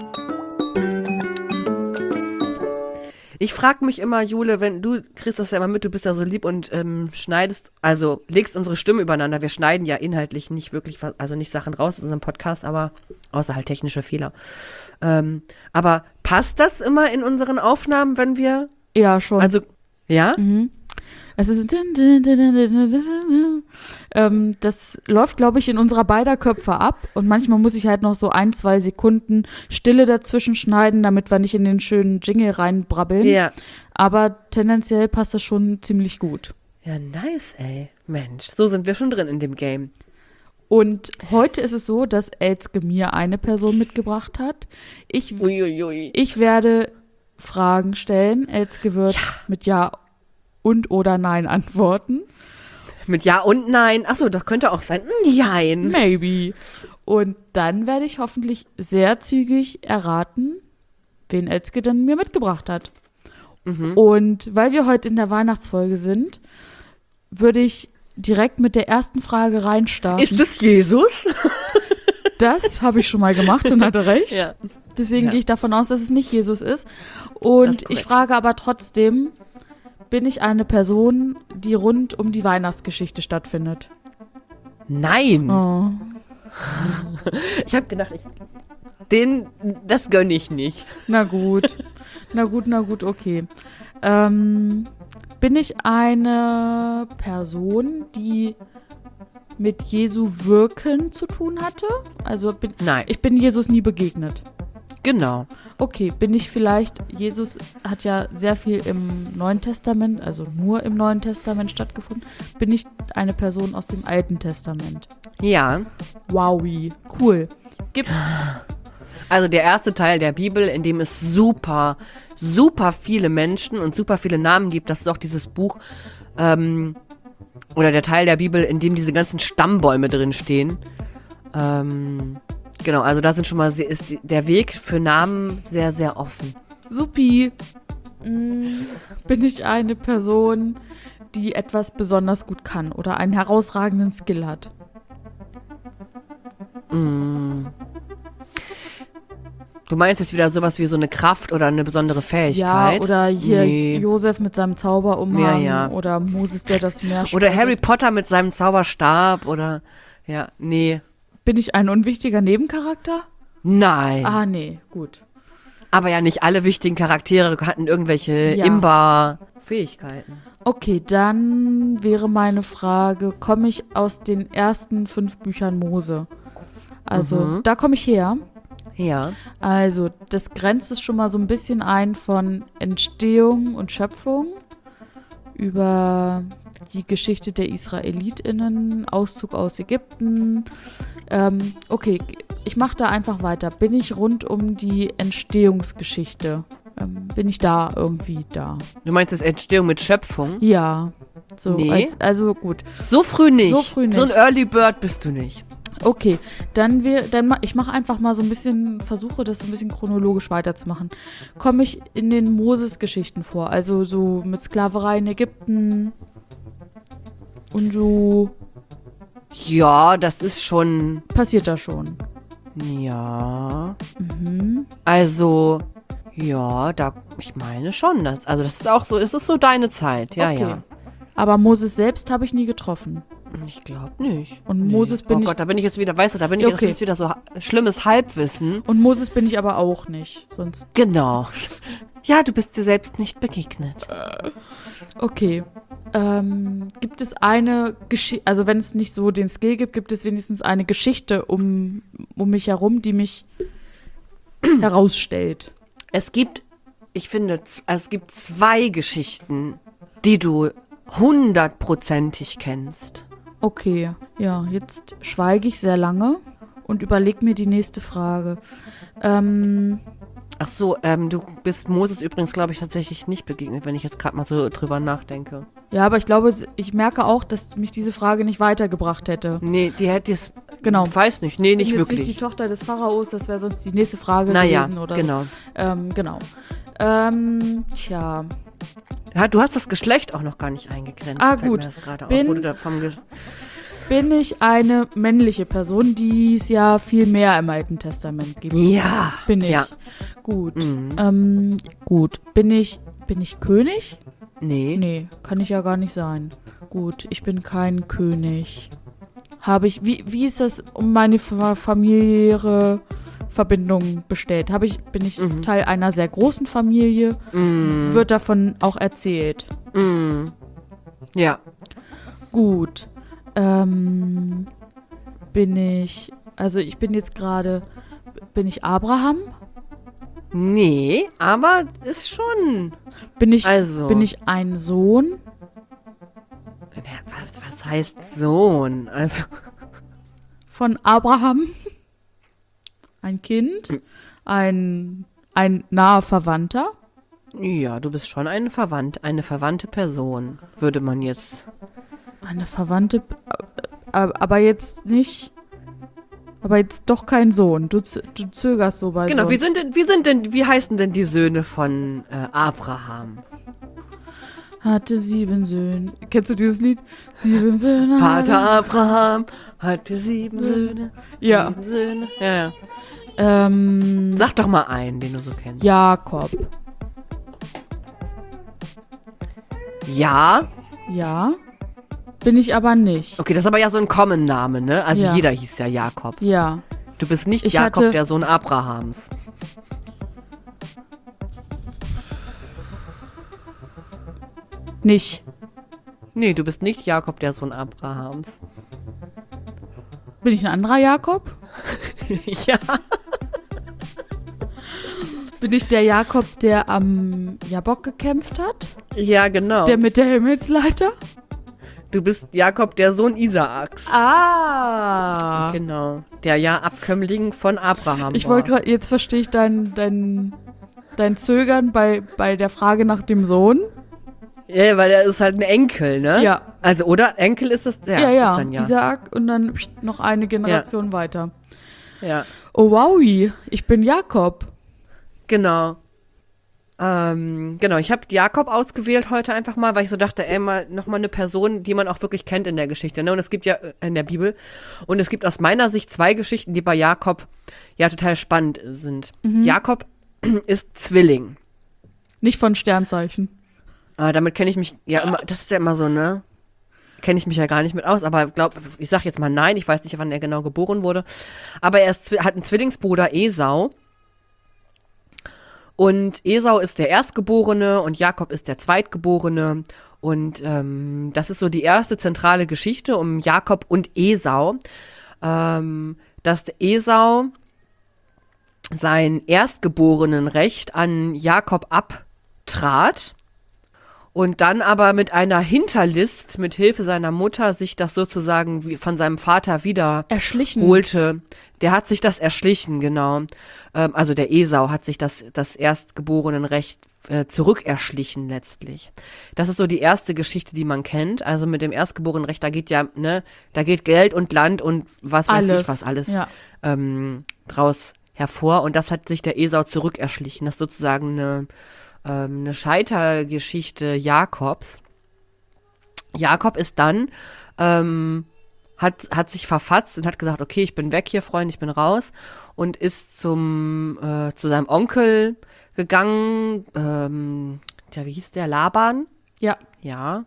Ich frage mich immer, Jule, wenn du kriegst das ja immer mit, du bist ja so lieb und ähm, schneidest, also legst unsere Stimmen übereinander. Wir schneiden ja inhaltlich nicht wirklich, was, also nicht Sachen raus aus unserem Podcast, aber außer halt technische Fehler. Ähm, aber passt das immer in unseren Aufnahmen, wenn wir, Ja, schon. also, ja? Mhm. Es ist ähm, das läuft, glaube ich, in unserer beider Köpfe ab und manchmal muss ich halt noch so ein, zwei Sekunden Stille dazwischen schneiden, damit wir nicht in den schönen Jingle reinbrabbeln. Ja. Aber tendenziell passt das schon ziemlich gut. Ja, nice, ey. Mensch, so sind wir schon drin in dem Game. Und heute ist es so, dass Elske mir eine Person mitgebracht hat. Ich, Uiuiui. ich werde Fragen stellen. Elske wird Ja. mit Ja und oder Nein antworten. Mit Ja und Nein. Achso, das könnte auch sein. Hm, Jein. Maybe. Und dann werde ich hoffentlich sehr zügig erraten, wen Elske dann mir mitgebracht hat. Mhm. Und weil wir heute in der Weihnachtsfolge sind, würde ich direkt mit der ersten Frage reinstarten. Ist es Jesus? Das habe ich schon mal gemacht und hatte recht. Ja. Deswegen Ja. gehe ich davon aus, dass es nicht Jesus ist. Das Und ist ich korrekt. frage aber trotzdem, bin ich eine Person, die rund um die Weihnachtsgeschichte stattfindet? Nein. Oh. Ich habe gedacht, ich, den, das gönne ich nicht. Na gut. Na gut, na gut, okay. Ähm, bin ich eine Person, die mit Jesu Wirken zu tun hatte? Also bin, Nein. ich bin Jesus nie begegnet. Genau. Okay, bin ich vielleicht, Jesus hat ja sehr viel im Neuen Testament, also nur im Neuen Testament stattgefunden, bin ich eine Person aus dem Alten Testament. Ja. Wowie, cool. Gibt's, Also der erste Teil der Bibel, in dem es super, super viele Menschen und super viele Namen gibt, das ist auch dieses Buch, ähm, oder der Teil der Bibel, in dem diese ganzen Stammbäume drin stehen. Ähm, genau, also da sind schon mal, sehr, ist der Weg für Namen sehr, sehr offen. Supi. Mm, bin ich eine Person, die etwas besonders gut kann oder einen herausragenden Skill hat? Mm. Du meinst jetzt wieder sowas wie so eine Kraft oder eine besondere Fähigkeit? Ja, oder hier Nee. Josef mit seinem Zauberumhang Ja, ja. oder Moses, der das Meer Oder spaltet. Harry Potter mit seinem Zauberstab oder, ja, nee. Bin ich ein unwichtiger Nebencharakter? Nein. Ah, nee, gut. Aber ja, nicht alle wichtigen Charaktere hatten irgendwelche Ja. Imba-Fähigkeiten. Okay, dann wäre meine Frage, komme ich aus den ersten fünf Büchern Mose? Also, Mhm. da komme ich her. Ja. Also, das grenzt es schon mal so ein bisschen ein von Entstehung und Schöpfung über die Geschichte der IsraelitInnen, Auszug aus Ägypten. Ähm, okay, ich mache da einfach weiter. Bin ich rund um die Entstehungsgeschichte? Ähm, bin ich da irgendwie da? Du meinst das Entstehung mit Schöpfung? Ja. So, Nee. als, also gut. So früh nicht. So früh nicht. So ein Early Bird bist du nicht. Okay, dann wir, dann ma, ich mache einfach mal so ein bisschen, versuche das so ein bisschen chronologisch weiterzumachen. Komme ich in den Moses-Geschichten vor, also so mit Sklaverei in Ägypten und so Ja, das ist schon, passiert da schon. ja. Mhm. Also, ja, da, ich meine schon. Das, also das ist auch so, es ist so deine Zeit. Ja, Okay. ja. Aber Moses selbst habe ich nie getroffen. Ich glaube nicht. Und Moses bin oh ich- Gott, da bin ich jetzt wieder, weißt du, da bin ich, Okay. das ist wieder so ha- schlimmes Halbwissen. Und Moses bin ich aber auch nicht, sonst. Genau. Ja, du bist dir selbst nicht begegnet. Okay. Ähm, gibt es eine Geschichte, also wenn es nicht so den Skill gibt, gibt es wenigstens eine Geschichte um, um mich herum, die mich herausstellt. Es gibt, ich finde, z- es gibt zwei Geschichten, die du hundertprozentig kennst. Okay, ja, jetzt schweige ich sehr lange und überlege mir die nächste Frage. Ähm, Ach so, ähm, du bist Moses übrigens, glaube ich, tatsächlich nicht begegnet, wenn ich jetzt gerade mal so drüber nachdenke. ja, aber ich glaube, ich merke auch, dass mich diese Frage nicht weitergebracht hätte. Nee, die hätte es, Genau. weiß nicht, nee, nicht Bin jetzt wirklich. nicht die Tochter des Pharaos, das wäre sonst die nächste Frage naja, gewesen, oder? genau. Ähm, genau. Ähm, tja. Ja, du hast das Geschlecht auch noch gar nicht eingegrenzt. Ah, fällt gut. Mir das gerade auf, Bin- wo du da vom Ge- Bin ich eine männliche Person, die es ja viel mehr im Alten Testament gibt? ja. Bin ich. Ja. Gut. Mhm. Ähm, gut. Bin ich, bin ich König? Nee. Nee, kann ich ja gar nicht sein. Gut, ich bin kein König. Habe ich, wie, wie ist das um meine fa- familiäre Verbindung bestellt? Habe ich, bin ich Mhm. Teil einer sehr großen Familie? Mm, Wird davon auch erzählt? mm. Ja. Gut. Ähm, bin ich, also ich bin jetzt gerade, bin ich Abraham? Nee, aber ist schon. Bin ich, Also. bin ich ein Sohn? Was, was heißt Sohn? Also. Von Abraham? Ein Kind? Ein, ein naher Verwandter? Ja, du bist schon eine verwandt, eine verwandte Person, würde man jetzt. Eine Verwandte, äh, äh, aber jetzt nicht, aber jetzt doch kein Sohn. Du, z- du zögerst so bei Genau, Sohn. wie sind denn, wie sind denn, wie heißen denn die Söhne von äh, Abraham? Hatte sieben Söhne. Kennst du dieses Lied? Sieben Söhne. Vater Abraham hatte sieben Söhne. Ja. Sieben Söhne. Ja, ja. Ähm, Sag doch mal einen, den du so kennst. Jakob. Ja. Ja. Bin ich aber nicht. Okay, das ist aber ja so ein Common-Name, ne? Also Ja. jeder hieß ja Jakob. Ja. Du bist nicht Ich Jakob, hatte- der Sohn Abrahams. Nicht. Nee, du bist nicht Jakob, der Sohn Abrahams. Bin ich ein anderer Jakob? Ja. Bin ich der Jakob, der am Jabok gekämpft hat? Ja, genau. Der mit der Himmelsleiter? Du bist Jakob, der Sohn Isaaks. Ah. Genau. Der ja Abkömmling von Abraham Ich war. wollte gerade, jetzt verstehe ich dein, dein, dein Zögern bei, bei der Frage nach dem Sohn. Ja, weil er ist halt ein Enkel, ne? Ja. Also, oder? Enkel ist das? Ja, Ja, ja. Ist dann ja. Isaak und dann pst, noch eine Generation weiter. Ja, Oh, wowi. Ich bin Jakob. genau. Ähm, genau, ich habe Jakob ausgewählt heute einfach mal, weil ich so dachte, ey, mal nochmal eine Person, die man auch wirklich kennt in der Geschichte, ne? Und es gibt ja äh, in der Bibel, und es gibt aus meiner Sicht zwei Geschichten, die bei Jakob ja total spannend sind. Mhm. Jakob ist Zwilling. Nicht von Sternzeichen. Äh, damit kenne ich mich ja immer, das ist ja immer so, ne? Kenne ich mich ja gar nicht mit aus, aber glaub, ich sag jetzt mal nein, ich weiß nicht, wann er genau geboren wurde. Aber er ist, hat einen Zwillingsbruder Esau. Und Esau ist der Erstgeborene und Jakob ist der Zweitgeborene. Und ähm, das ist so die erste zentrale Geschichte um Jakob und Esau. Ähm, dass Esau sein Erstgeborenenrecht an Jakob abtrat und dann aber mit einer Hinterlist, mit Hilfe seiner Mutter, sich das sozusagen wie von seinem Vater wieder Erschlichen. holte. Der hat sich das erschlichen, genau. Ähm, also der Esau hat sich das, das Erstgeborenenrecht äh, zurückerschlichen letztlich. Das ist so die erste Geschichte, die man kennt. Also mit dem Erstgeborenenrecht, da geht ja, ne, da geht Geld und Land und was weiß Alles. ich was alles Ja. ähm, draus hervor. Und das hat sich der Esau zurückerschlichen. Das ist sozusagen eine ähm, eine Scheitergeschichte Jakobs. Jakob ist dann ähm, hat, hat sich verfatzt und hat gesagt, okay, ich bin weg hier, Freunde, ich bin raus, und ist zum äh, zu seinem Onkel gegangen, ähm, ja, wie hieß der, Laban? Ja. Ja.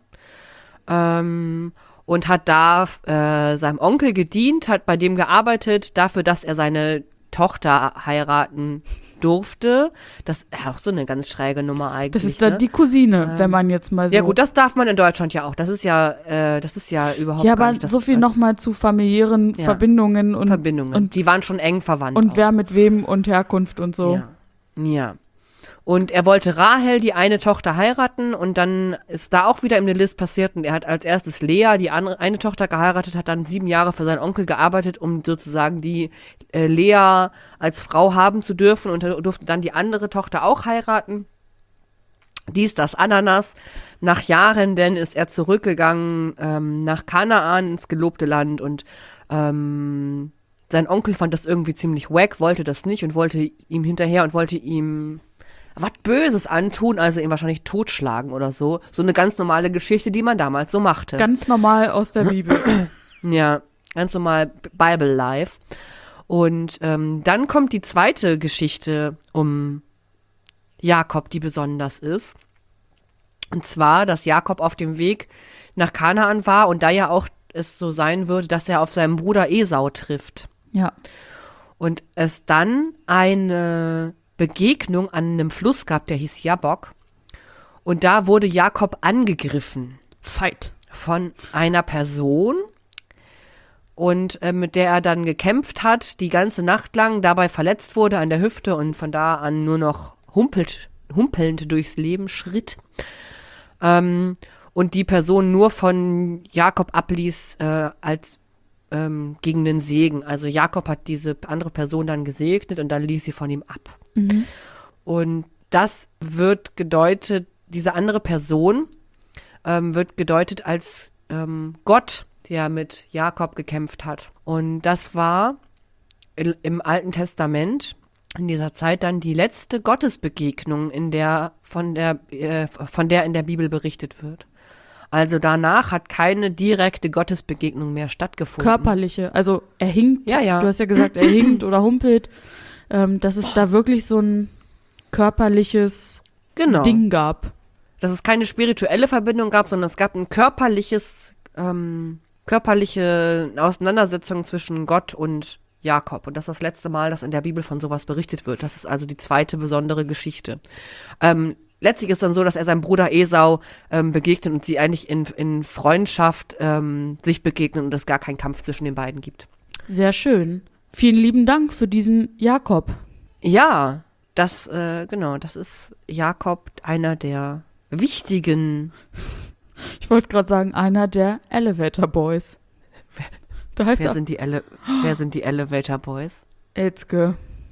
Ähm, und hat da äh, seinem Onkel gedient, hat bei dem gearbeitet, dafür, dass er seine Tochter heiraten durfte. Das ist auch so eine ganz schräge Nummer eigentlich. Das ist dann ne? die Cousine, Ähm, wenn man jetzt mal so. Ja gut, das darf man in Deutschland ja auch. Das ist ja, äh, das ist ja überhaupt ja, gar aber nicht das so viel nochmal zu familiären Ja. Verbindungen und, Verbindungen. und, die waren schon eng verwandt. und auch. wer mit wem und Herkunft und so. Ja. ja. Und er wollte Rahel, die eine Tochter, heiraten, und dann ist da auch wieder im List passiert, und er hat als erstes Lea, die andere, eine Tochter, geheiratet, hat dann sieben Jahre für seinen Onkel gearbeitet, um sozusagen die äh, Lea als Frau haben zu dürfen, und er durfte dann die andere Tochter auch heiraten. Dies, das, Ananas. Nach Jahren denn ist er zurückgegangen ähm, nach Kanaan, ins gelobte Land, und ähm, sein Onkel fand das irgendwie ziemlich wack, wollte das nicht und wollte ihm hinterher und wollte ihm was Böses antun, also ihn wahrscheinlich totschlagen oder so. So eine ganz normale Geschichte, die man damals so machte. Ganz normal aus der Bibel. Ja, ganz normal Bible Life. Und ähm, dann kommt die zweite Geschichte um Jakob, die besonders ist. Und zwar, dass Jakob auf dem Weg nach Kanaan war und da ja auch es so sein würde, dass er auf seinen Bruder Esau trifft. Ja. Und es dann eine Begegnung an einem Fluss gab, der hieß Jabbok. Und da wurde Jakob angegriffen Fight. von einer Person, und äh, mit der er dann gekämpft hat, die ganze Nacht lang, dabei verletzt wurde an der Hüfte und von da an nur noch humpelt, humpelnd durchs Leben schritt. Ähm, und die Person nur von Jakob abließ äh, als ähm, gegen den Segen. Also Jakob hat diese andere Person dann gesegnet und dann ließ sie von ihm ab. Mhm. Und das wird gedeutet, diese andere Person ähm, wird gedeutet als ähm, Gott, der mit Jakob gekämpft hat. Und das war in, im Alten Testament in dieser Zeit dann die letzte Gottesbegegnung, in der von der äh, von der in der Bibel berichtet wird. Also danach hat keine direkte Gottesbegegnung mehr stattgefunden. Körperliche, also er hinkt, Ja, ja. du hast ja gesagt, er hinkt oder humpelt, ähm, dass es da wirklich so ein körperliches Genau. Ding gab. Dass es keine spirituelle Verbindung gab, sondern es gab ein körperliches, ähm, körperliche Auseinandersetzung zwischen Gott und Jakob. Und das ist das letzte Mal, dass in der Bibel von sowas berichtet wird. Das ist also die zweite besondere Geschichte. Ähm, letztlich ist dann so, dass er seinem Bruder Esau ähm, begegnet und sie eigentlich in, in Freundschaft ähm, sich begegnen und es gar keinen Kampf zwischen den beiden gibt. Sehr schön. Vielen lieben Dank für diesen Jakob. Ja, das, äh, genau, das ist Jakob, einer der wichtigen Ich wollte gerade sagen, einer der Elevator Boys. Da heißt Wer er sind, die Ele- wer sind die Elevator Boys? Elzke.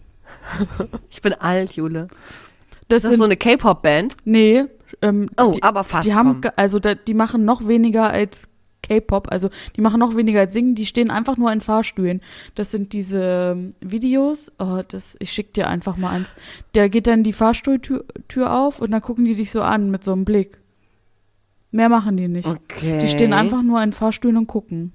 Ich bin alt, Jule. Das Ist das sind, so eine K-Pop-Band? nee, ähm, Oh, die, aber fast. die haben, komm. ge- also da, die machen noch weniger als K-Pop, also die machen noch weniger als singen, die stehen einfach nur in Fahrstühlen. Das sind diese ähm, Videos, oh, das, ich schick dir einfach mal eins. Der geht dann die Fahrstuhltür Tür auf und dann gucken die dich so an mit so einem Blick. Mehr machen die nicht. Okay. Die stehen einfach nur in Fahrstühlen und gucken.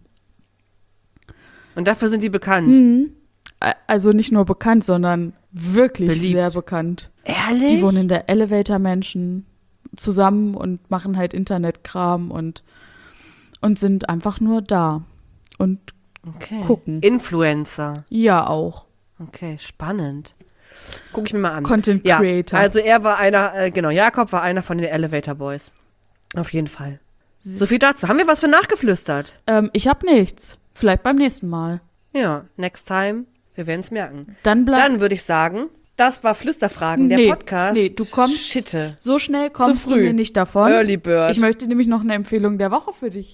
Und dafür sind die bekannt. Mhm. Ä- Also nicht nur bekannt, sondern wirklich Beliebt. sehr bekannt. Ehrlich? Die wohnen in der Elevator Menschen zusammen und machen halt Internetkram und, und sind einfach nur da und okay. gucken. Influencer. Ja, auch. Okay, spannend. Guck ich mir mal an. Content ja, Creator. also er war einer, äh, genau, Jakob war einer von den Elevator Boys. Auf jeden Fall. So viel dazu. Haben wir was für nachgeflüstert? Ähm, ich habe nichts. Vielleicht beim nächsten Mal. Ja, next time. Wir werden es merken. Dann bleib. Dann würde ich sagen, das war Flüsterfragen, der Nee, Podcast. nee, du kommst- Schitte. So schnell kommst Zu du früh. mir nicht davon. Early Bird. Ich möchte nämlich noch eine Empfehlung der Woche für dich.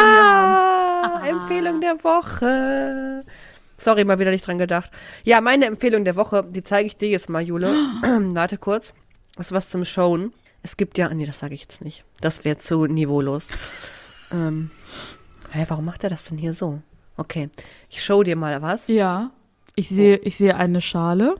Ah, Empfehlung der Woche. Sorry, mal wieder nicht dran gedacht. Ja, meine Empfehlung der Woche, die zeige ich dir jetzt mal, Jule. Warte kurz. Das ist was zum Showen. Es gibt ja, nee, das sage ich jetzt nicht. Das wäre zu niveaulos. ähm, hä, warum macht er das denn hier so? Okay, ich show dir mal was. Ja. Ich sehe, ich sehe eine Schale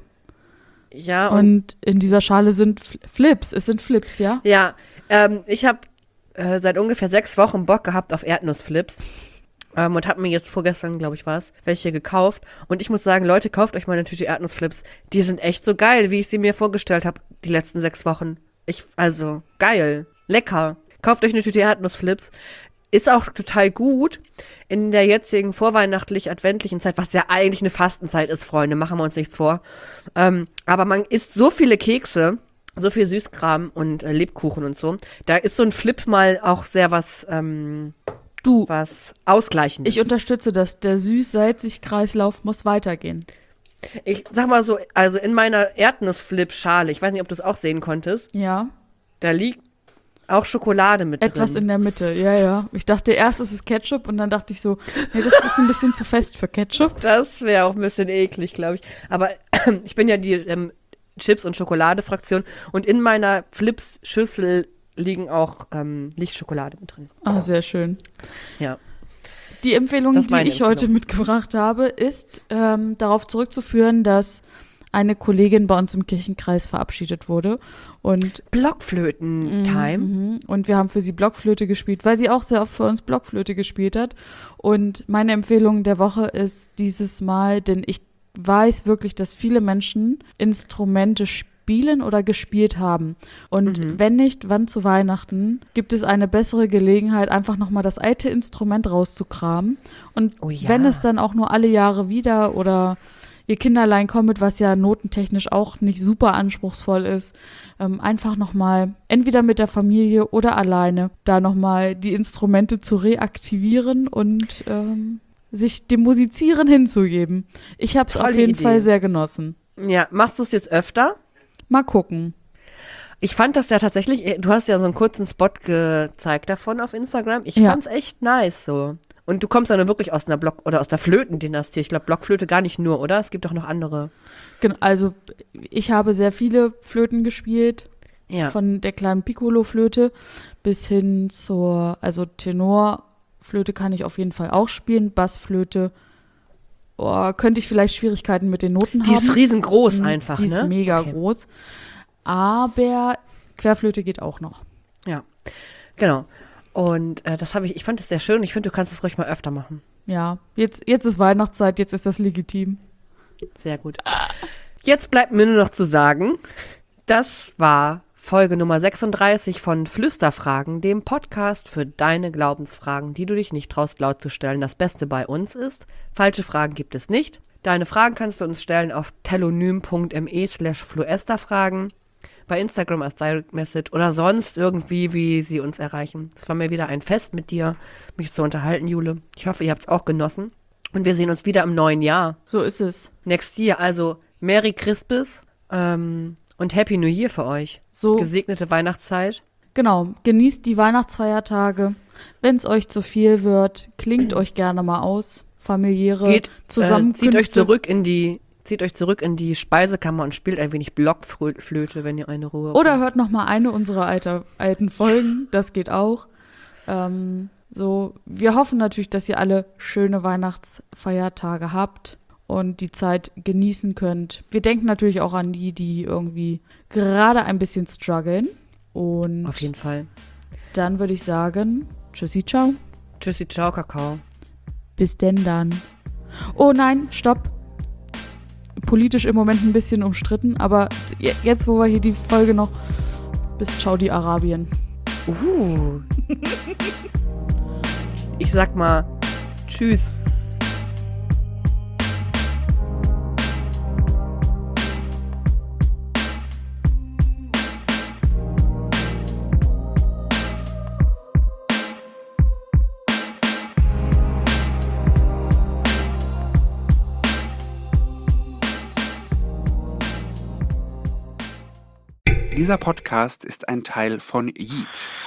Ja, und, und in dieser Schale sind Fl- Flips. Es sind Flips, ja? ja, ähm, ich habe äh, seit ungefähr sechs Wochen Bock gehabt auf Erdnussflips. Ähm, und habe mir jetzt vorgestern, glaube ich, was, welche gekauft. Und ich muss sagen, Leute, kauft euch mal eine Tüte Erdnussflips. Die sind echt so geil, wie ich sie mir vorgestellt habe, die letzten sechs Wochen. Ich, also, geil. Lecker. Kauft euch eine Tüte Erdnussflips. Ist auch total gut in der jetzigen vorweihnachtlich-adventlichen Zeit, was ja eigentlich eine Fastenzeit ist, Freunde, machen wir uns nichts vor. Ähm, aber man isst so viele Kekse, so viel Süßkram und äh, Lebkuchen und so. Da ist so ein Flip mal auch sehr was, ähm, Du, was Ausgleichendes. ich unterstütze das. Der Süß-Salzig-Kreislauf muss weitergehen. Ich sag mal so, also in meiner Erdnussflip-Schale, ich weiß nicht, ob du es auch sehen konntest, Ja, da liegt auch Schokolade mit etwas drin. in der Mitte. Ja, ja. Ich dachte erst, es ist Ketchup und dann dachte ich so, nee, das ist ein bisschen zu fest für Ketchup. Das wäre auch ein bisschen eklig, glaube ich. Aber ich bin ja die ähm, Chips- und Schokolade-Fraktion und in meiner Flips-Schüssel liegen auch ähm, liegt Schokolade mit drin. Ah, sehr schön. Ja. Die Empfehlung, Das ist die meine ich heute Empfehlung. mitgebracht habe, ist ähm, darauf zurückzuführen, dass eine Kollegin bei uns im Kirchenkreis verabschiedet wurde. Und, Blockflöten-Time. mhm, und wir haben für sie Blockflöte gespielt, weil sie auch sehr oft für uns Blockflöte gespielt hat. Und meine Empfehlung der Woche ist dieses Mal, denn ich weiß wirklich, dass viele Menschen Instrumente spielen oder gespielt haben. Und Mhm. wenn nicht, wann zu Weihnachten, gibt es eine bessere Gelegenheit, einfach nochmal das alte Instrument rauszukramen. Und Oh ja. wenn es dann auch nur alle Jahre wieder oder ihr Kinderlein kommt, was ja notentechnisch auch nicht super anspruchsvoll ist, ähm, einfach nochmal entweder mit der Familie oder alleine da nochmal die Instrumente zu reaktivieren und ähm, sich dem Musizieren hinzugeben. Ich habe es auf Tolle jeden Idee. Fall sehr genossen. Ja, machst du es jetzt öfter? Mal gucken. Ich fand das ja tatsächlich, du hast ja so einen kurzen Spot gezeigt davon auf Instagram. Ich Ja. fand's echt nice so. Und du kommst ja nur wirklich aus einer Block- oder aus der Flötendynastie. Ich glaube, Blockflöte gar nicht nur, oder? Es gibt auch noch andere. Gen- Also ich habe sehr viele Flöten gespielt, Ja. von der kleinen Piccolo-Flöte bis hin zur, also Tenorflöte kann ich auf jeden Fall auch spielen, Bassflöte. Oh, könnte ich vielleicht Schwierigkeiten mit den Noten Die haben. ist riesengroß Mhm, einfach, Die ist ne? mega Okay. groß. Aber Querflöte geht auch noch. Ja, genau. Und äh, das habe ich, ich fand das sehr schön. Ich finde, du kannst es ruhig mal öfter machen. Ja, jetzt, jetzt ist Weihnachtszeit, jetzt ist das legitim. Sehr gut. Jetzt bleibt mir nur noch zu sagen, das war Folge Nummer sechsunddreißig von Flüsterfragen, dem Podcast für deine Glaubensfragen, die du dich nicht traust, laut zu stellen. Das Beste bei uns ist, falsche Fragen gibt es nicht. Deine Fragen kannst du uns stellen auf telonym.me slash fluesterfragen, bei Instagram als Direct Message oder sonst irgendwie, wie sie uns erreichen. Es war mir wieder ein Fest mit dir, mich zu unterhalten, Jule. Ich hoffe, ihr habt es auch genossen. Und wir sehen uns wieder im neuen Jahr. So ist es. Next Year, also Merry Christmas ähm, und Happy New Year für euch. So, Gesegnete Weihnachtszeit. genau, genießt die Weihnachtsfeiertage. Wenn es euch zu viel wird, klingt euch gerne mal aus. Familiäre Geht, äh, Zusammenkünfte. zieht euch zurück in die, zieht euch zurück in die Speisekammer und spielt ein wenig Blockflöte, wenn ihr eine Ruhe Oder braucht. hört noch mal eine unserer alter, alten Folgen, das geht auch. Ähm, so, wir hoffen natürlich, dass ihr alle schöne Weihnachtsfeiertage habt und die Zeit genießen könnt. Wir denken natürlich auch an die, die irgendwie gerade ein bisschen strugglen. Und Auf jeden Fall. dann würde ich sagen, tschüssi, ciao. Tschüssi, ciao, Kakao. Bis denn dann. Oh nein, stopp. Politisch im Moment ein bisschen umstritten, aber jetzt, wo wir hier die Folge noch bis Saudi-Arabien. Uh. Ich sag mal, tschüss. Dieser Podcast ist ein Teil von Yeet.